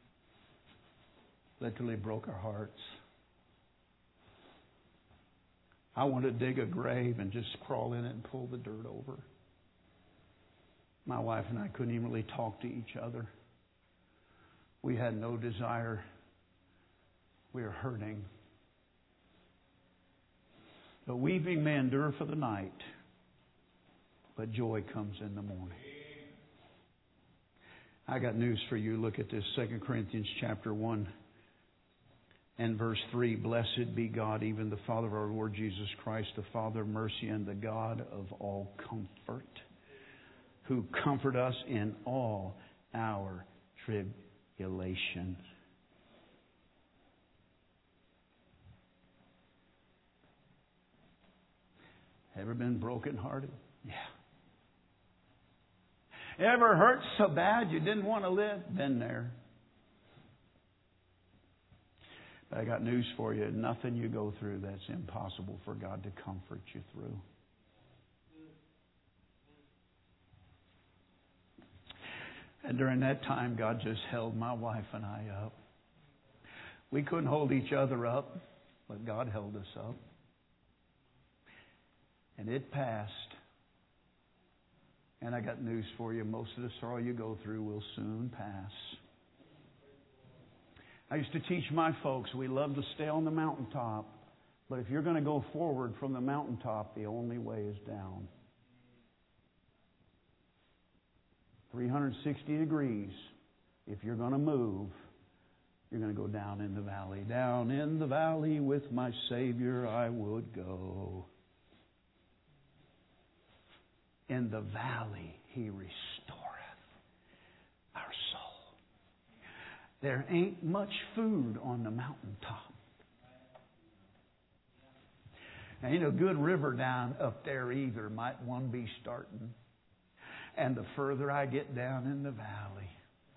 that literally broke our hearts. I wanted to dig a grave and just crawl in it and pull the dirt over. My wife and I couldn't even really talk to each other. We had no desire. We were hurting. The weeping may endure for the night, but joy comes in the morning. I got news for you. Look at this, Second Corinthians chapter one and verse three. Blessed be God, even the Father of our Lord Jesus Christ, the Father of mercy and the God of all comfort, who comfort us in all our tribulation. Ever been brokenhearted? Yeah. Ever hurt so bad you didn't want to live? Been there. But I got news for you. Nothing you go through that's impossible for God to comfort you through. And during that time, God just held my wife and I up. We couldn't hold each other up, but God held us up. And it passed. And I got news for you. Most of the sorrow you go through will soon pass. I used to teach my folks, we love to stay on the mountaintop. But if you're going to go forward from the mountaintop, the only way is down. three hundred sixty degrees. If you're going to move, you're going to go down in the valley. Down in the valley with my Savior I would go. In the valley He restoreth our soul. There ain't much food on the mountaintop. Ain't a good river down up there either. Might one be starting. And the further I get down in the valley,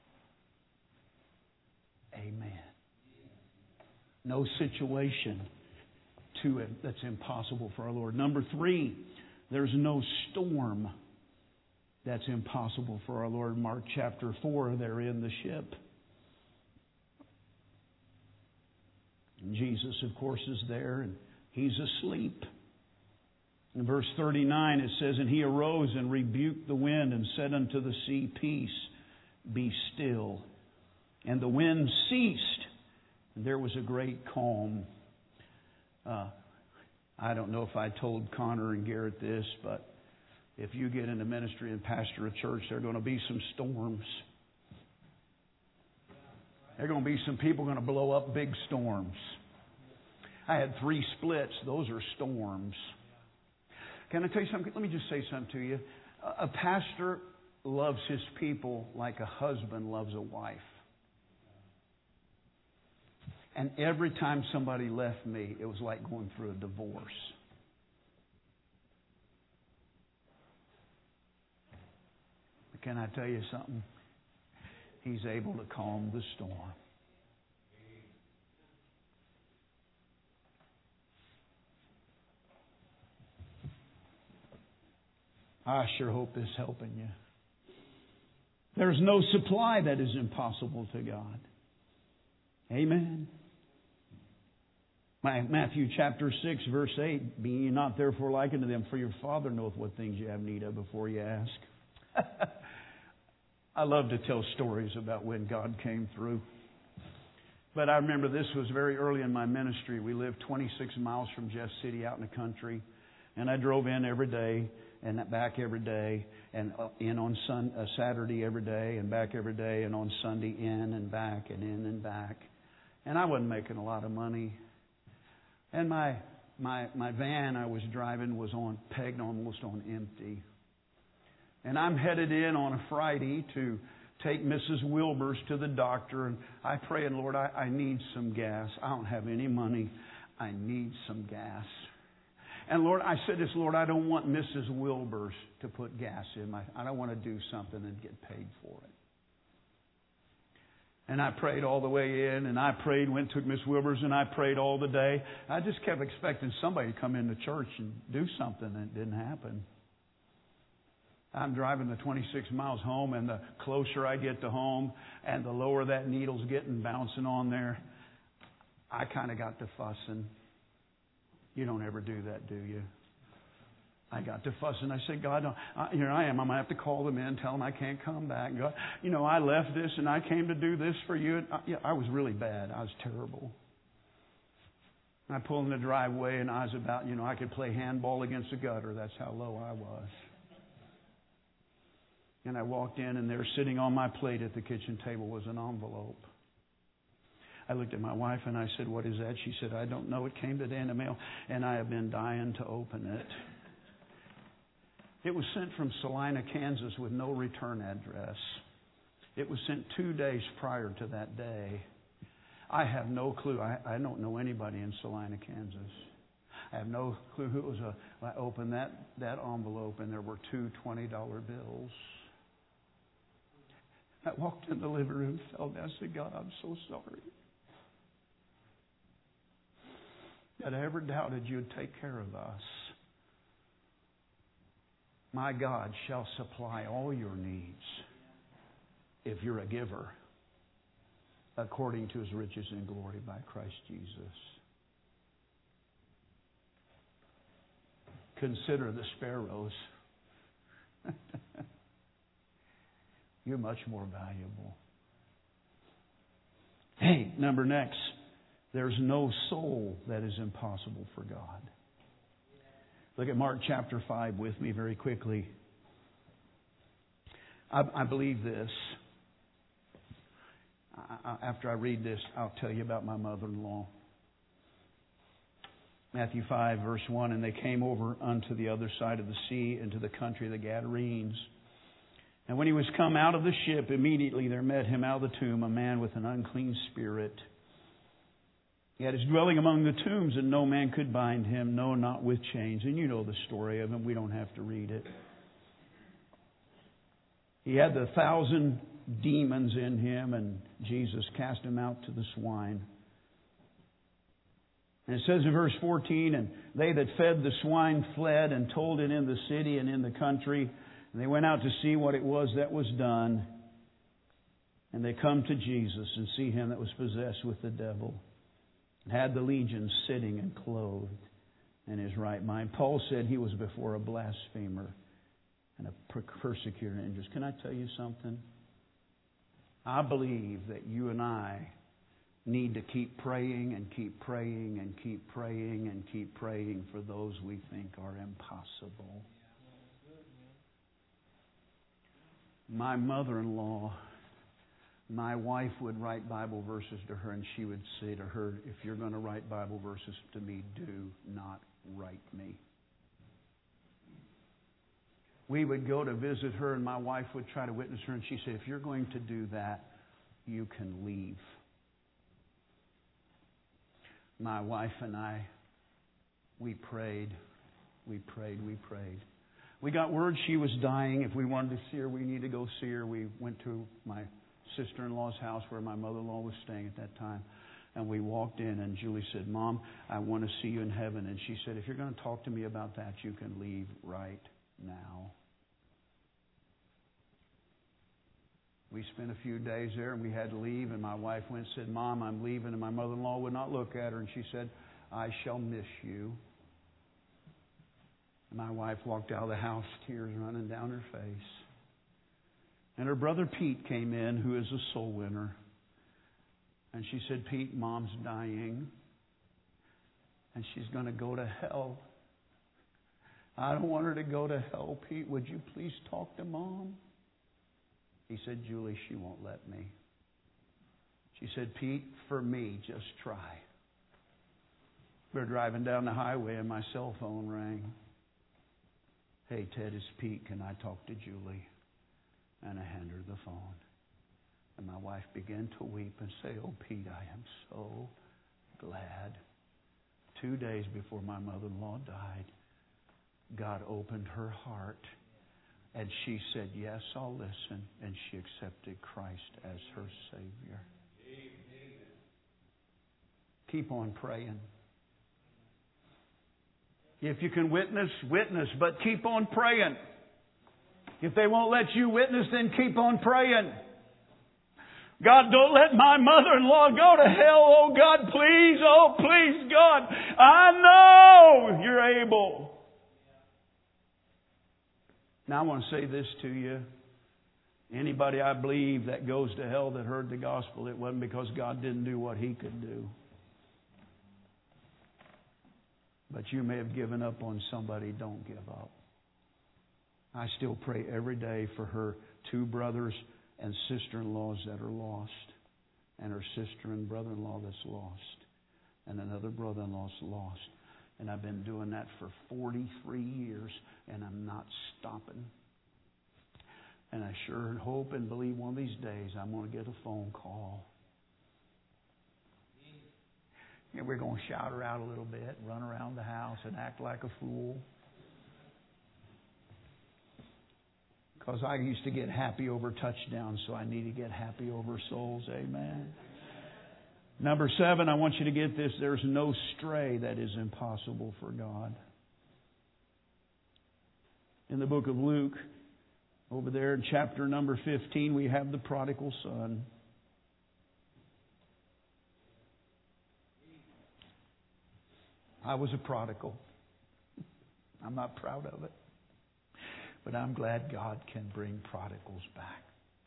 amen. No situation to it that's impossible for our Lord. Number three, there's no storm that's impossible for our Lord. Mark chapter four, they're in the ship. And Jesus, of course, is there, and He's asleep. In verse thirty-nine it says, And He arose and rebuked the wind and said unto the sea, Peace, be still. And the wind ceased, and there was a great calm. Uh, I don't know if I told Connor and Garrett this, but if you get into ministry and pastor a church, there are going to be some storms. There are going to be some people going to blow up big storms. I had three splits. Those are storms. Can I tell you something? Let me just say something to you. A pastor loves his people like a husband loves a wife. And every time somebody left me, it was like going through a divorce. But can I tell you something? He's able to calm the storm. I sure hope this is helping you. There's no supply that is impossible to God. Amen. Matthew chapter six, verse eight, Be ye not therefore like unto them, for your Father knoweth what things you have need of before you ask. I love to tell stories about when God came through. But I remember this was very early in my ministry. We lived twenty-six miles from Jeff City out in the country. And I drove in every day and back every day, and in on sun, uh, Saturday every day, and back every day, and on Sunday in and back and in and back. And I wasn't making a lot of money. And my my my van I was driving was on pegged almost on empty. And I'm headed in on a Friday to take Missus Wilbers to the doctor. And I pray, and Lord, I, I need some gas. I don't have any money. I need some gas. And Lord, I said this, Lord, I don't want Missus Wilbers to put gas in my... I don't want to do something and get paid for it. And I prayed all the way in, and I prayed, went and took Miss Wilbers, and I prayed all the day. I just kept expecting somebody to come into church and do something, and it didn't happen. I'm driving the twenty-six miles home, and the closer I get to home, and the lower that needle's getting bouncing on there, I kind of got to fussing. You don't ever do that, do you? I got to fussing. I said, God, uh, here I am. I'm going to have to call them in, tell them I can't come back. God, you know, I left this and I came to do this for you. And I, yeah, I was really bad. I was terrible. I pulled in the driveway and I was about, you know, I could play handball against the gutter. That's how low I was. And I walked in, and there sitting on my plate at the kitchen table was an envelope. I looked at my wife and I said, what is that? She said, I don't know. It came today in the mail, and I have been dying to open it. It was sent from Salina, Kansas with no return address. It was sent two days prior to that day. I have no clue. I, I don't know anybody in Salina, Kansas. I have no clue who it was. A, I opened that, that envelope and there were two twenty dollar bills. I walked in the living room, fell down, and said, God, I'm so sorry that I ever doubted You'd take care of us. My God shall supply all your needs if you're a giver, according to His riches and glory by Christ Jesus. Consider the sparrows. You're much more valuable. Hey, number next. There's no soul that is impossible for God. Look at Mark chapter five with me very quickly. I, I believe this. I, after I read this, I'll tell you about my mother-in-law. Matthew five, verse one, and they came over unto the other side of the sea, into the country of the Gadarenes. And when he was come out of the ship, immediately there met him out of the tomb a man with an unclean spirit. He had his dwelling among the tombs, and no man could bind him, no, not with chains. And you know the story of him. We don't have to read it. He had the thousand demons in him, and Jesus cast him out to the swine. And it says in verse fourteen, and they that fed the swine fled and told it in the city and in the country. And they went out to see what it was that was done. And they come to Jesus and see him that was possessed with the devil, and had the legion sitting and clothed in his right mind. Paul said he was before a blasphemer and a persecutor of angels. Can I tell you something? I believe that you and I need to keep praying and keep praying and keep praying and keep praying for those we think are impossible. My mother-in-law, my wife would write Bible verses to her, and she would say to her, if you're going to write Bible verses to me, do not write me. We would go to visit her, and my wife would try to witness her, and she said, if you're going to do that, you can leave. My wife and I, we prayed, we prayed, we prayed. We got word she was dying. If we wanted to see her, we needed to go see her. We went to my sister-in-law's house where my mother-in-law was staying at that time. And we walked in, and Julie said, Mom, I want to see you in heaven. And she said, if you're going to talk to me about that, you can leave right now. We spent a few days there, and we had to leave. And my wife went and said, Mom, I'm leaving. And my mother-in-law would not look at her. And she said, I shall miss you. My wife walked out of the house, tears running down her face. And her brother Pete came in, who is a soul winner. And she said, Pete, Mom's dying. And she's going to go to hell. I don't want her to go to hell, Pete. Would you please talk to Mom? He said, Julie, she won't let me. She said, Pete, for me, just try. We were driving down the highway and my cell phone rang. Hey, Ted, it's Pete. Can I talk to Julie? And I handed her the phone. And my wife began to weep and say, oh, Pete, I am so glad. Two days before my mother-in-law died, God opened her heart. And she said, yes, I'll listen. And she accepted Christ as her Savior. Amen. Keep on praying. If you can witness, witness, but keep on praying. If they won't let you witness, then keep on praying. God, don't let my mother-in-law go to hell. Oh, God, please. Oh, please, God. I know you're able. Now, I want to say this to you. Anybody, I believe, that goes to hell that heard the gospel, it wasn't because God didn't do what He could do. But you may have given up on somebody. Don't give up. I still pray every day for her two brothers and sister-in-laws that are lost, and her sister and brother-in-law that's lost, and another brother-in-law that's lost. And I've been doing that for forty-three years, and I'm not stopping. And I sure hope and believe one of these days I'm going to get a phone call. And we're going to shout her out a little bit, run around the house and act like a fool. Because I used to get happy over touchdowns, so I need to get happy over souls. Amen. Number seven, I want you to get this. There's no stray that is impossible for God. In the book of Luke, over there in chapter number fifteen, we have the prodigal son. I was a prodigal. I'm not proud of it. But I'm glad God can bring prodigals back.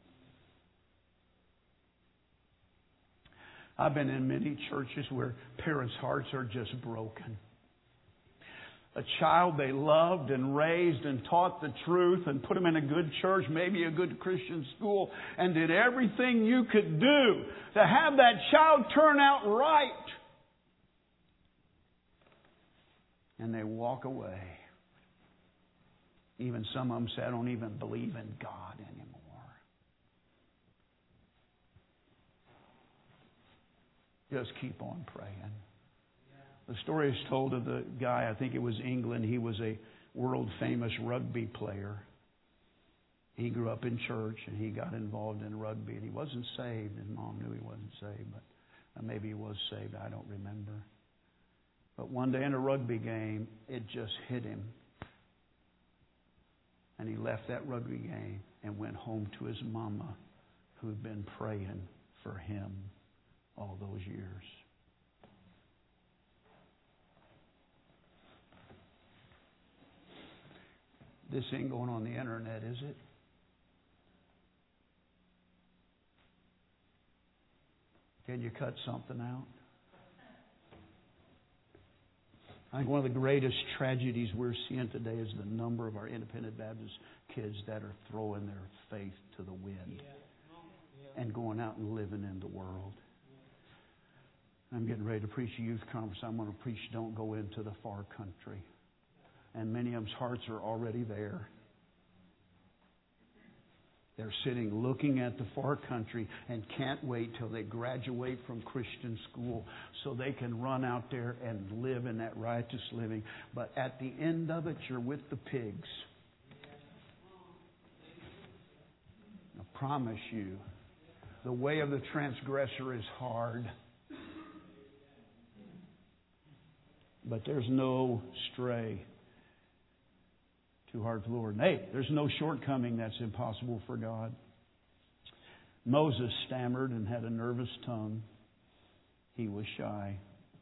I've been in many churches where parents' hearts are just broken. A child they loved and raised and taught the truth and put them in a good church, maybe a good Christian school, and did everything you could do to have that child turn out right. And they walk away. Even some of them say, I don't even believe in God anymore. Just keep on praying. The story is told of the guy, I think it was England. He was a world famous rugby player. He grew up in church and he got involved in rugby. And he wasn't saved. His mom knew he wasn't saved, but maybe he was saved. I don't remember. But one day in a rugby game, it just hit him. And he left that rugby game and went home to his mama, who had been praying for him all those years. This ain't going on the internet, is it? Can you cut something out? I think one of the greatest tragedies we're seeing today is the number of our independent Baptist kids that are throwing their faith to the wind and going out and living in the world. I'm getting ready to preach a youth conference. I'm going to preach, don't go into the far country. And many of them's hearts are already there. They're sitting looking at the far country and can't wait till they graduate from Christian school so they can run out there and live in that righteous living. But at the end of it, you're with the pigs. I promise you, the way of the transgressor is hard. But there's no stray too hard for the Lord. And hey, there's no shortcoming that's impossible for God. Moses stammered and had a nervous tongue. He was shy.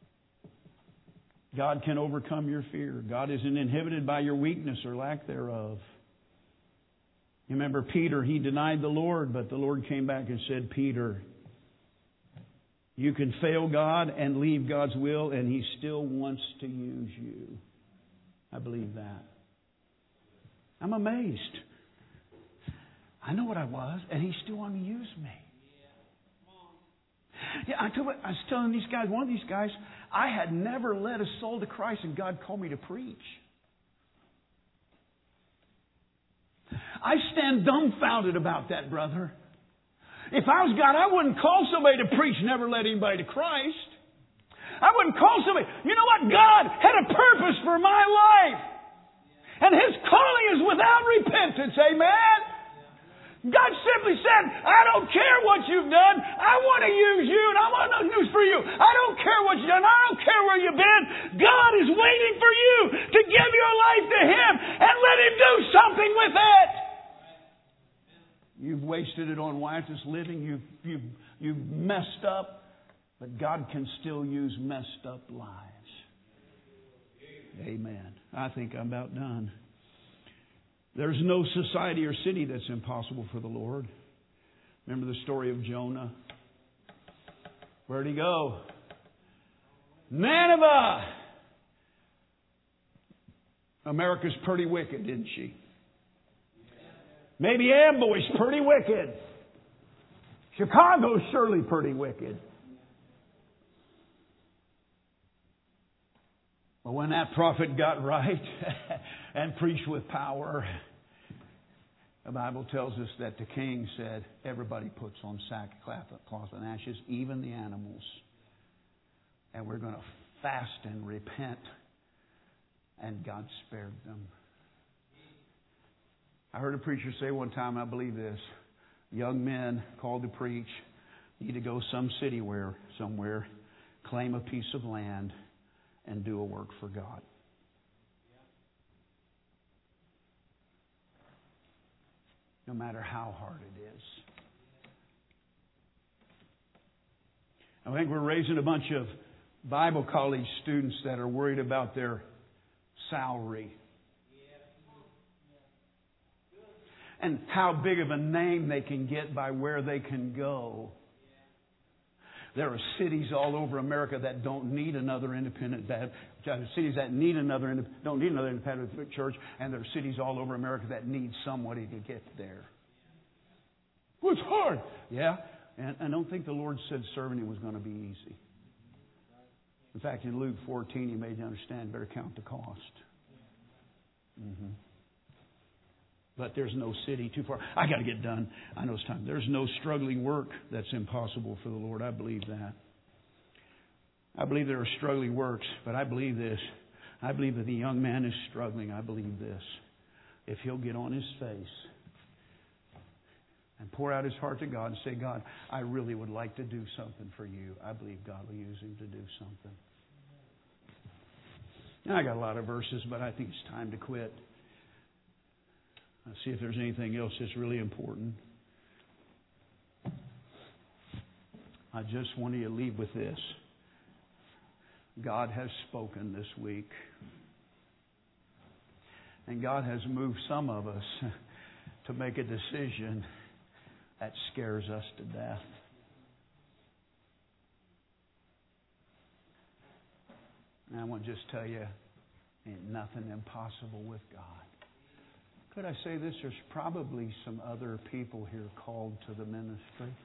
God can overcome your fear. God isn't inhibited by your weakness or lack thereof. You remember Peter, he denied the Lord, but the Lord came back and said, Peter, you can fail God and leave God's will, and He still wants to use you. I believe that. I'm amazed. I know what I was, and He still wanted to use me. Yeah, I, told, I was telling these guys, one of these guys, I had never led a soul to Christ, and God called me to preach. I stand dumbfounded about that, brother. If I was God, I wouldn't call somebody to preach, never led anybody to Christ. I wouldn't call somebody. You know what? God had a purpose for my life. And His calling is without repentance. Amen? God simply said, I don't care what you've done. I want to use you, and I want no news for you. I don't care what you've done. I don't care where you've been. God is waiting for you to give your life to Him and let Him do something with it. You've wasted it on riotous living. You've, you've, you've messed up. But God can still use messed up lives. Amen. I think I'm about done. There's no society or city that's impossible for the Lord. Remember the story of Jonah? Where'd he go? Nineveh! America's pretty wicked, isn't she? Maybe Amboy's pretty wicked. Chicago's surely pretty wicked. But when that prophet got right and preached with power, the Bible tells us that the king said, everybody puts on sackcloth and ashes, even the animals. and we're going to fast and repent. And God spared them. I heard a preacher say one time, I believe this, young men called to preach need to go some city where, somewhere, claim a piece of land, and do a work for God. No matter how hard it is. I think we're raising a bunch of Bible college students that are worried about their salary. And how big of a name they can get by where they can go. There are cities all over America that don't need another independent Baptist. Cities that need another don't need another independent church, and there are cities all over America that need somebody to get there. Well, it's hard. Yeah, and I don't think the Lord said serving Him was going to be easy. In fact, in Luke fourteen, He made you understand better count the cost. Mm-hmm. But there's no city too far. I got to get done. I know it's time. There's no struggling work that's impossible for the Lord. I believe that. I believe there are struggling works, but I believe this. I believe that the young man is struggling. I believe this. If he'll get on his face and pour out his heart to God and say, God, I really would like to do something for you, I believe God will use him to do something. Now, I got a lot of verses, but I think it's time to quit. Let's see if there's anything else that's really important. I just want you to leave with this. God has spoken this week. And God has moved some of us to make a decision that scares us to death. And I want to just tell you, ain't nothing impossible with God. Could I say this? There's probably some other people here called to the ministry.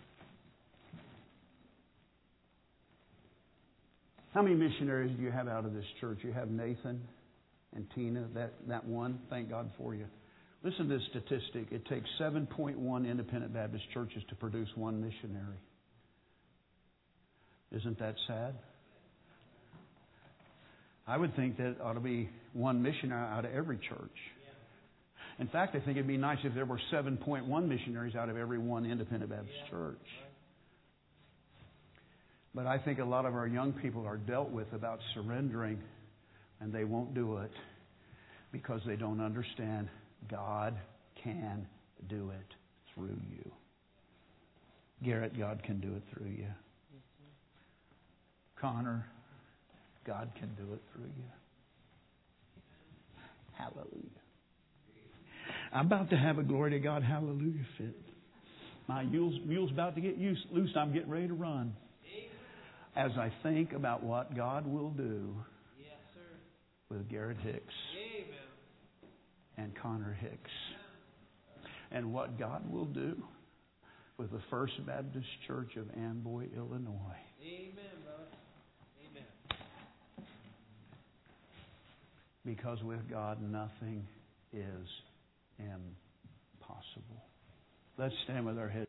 How many missionaries do you have out of this church? You have Nathan and Tina, that, that one. Thank God for you. Listen to this statistic. It takes seven point one independent Baptist churches to produce one missionary. Isn't that sad? I would think that ought to be one missionary out of every church. In fact, I think it'd be nice if there were seven point one missionaries out of every one independent Baptist church. But I think a lot of our young people are dealt with about surrendering, and they won't do it because they don't understand God can do it through you. Garrett, God can do it through you. Connor, God can do it through you. Hallelujah. I'm about to have a glory to God, hallelujah fit. My mule's, mule's about to get used, loose. I'm getting ready to run. As I think about what God will do yes, sir. With Garrett Hicks Amen. And Connor Hicks, and what God will do with the First Baptist Church of Amboy, Illinois. Amen, brother. Amen. Because with God, nothing is impossible. Let's stand with our heads.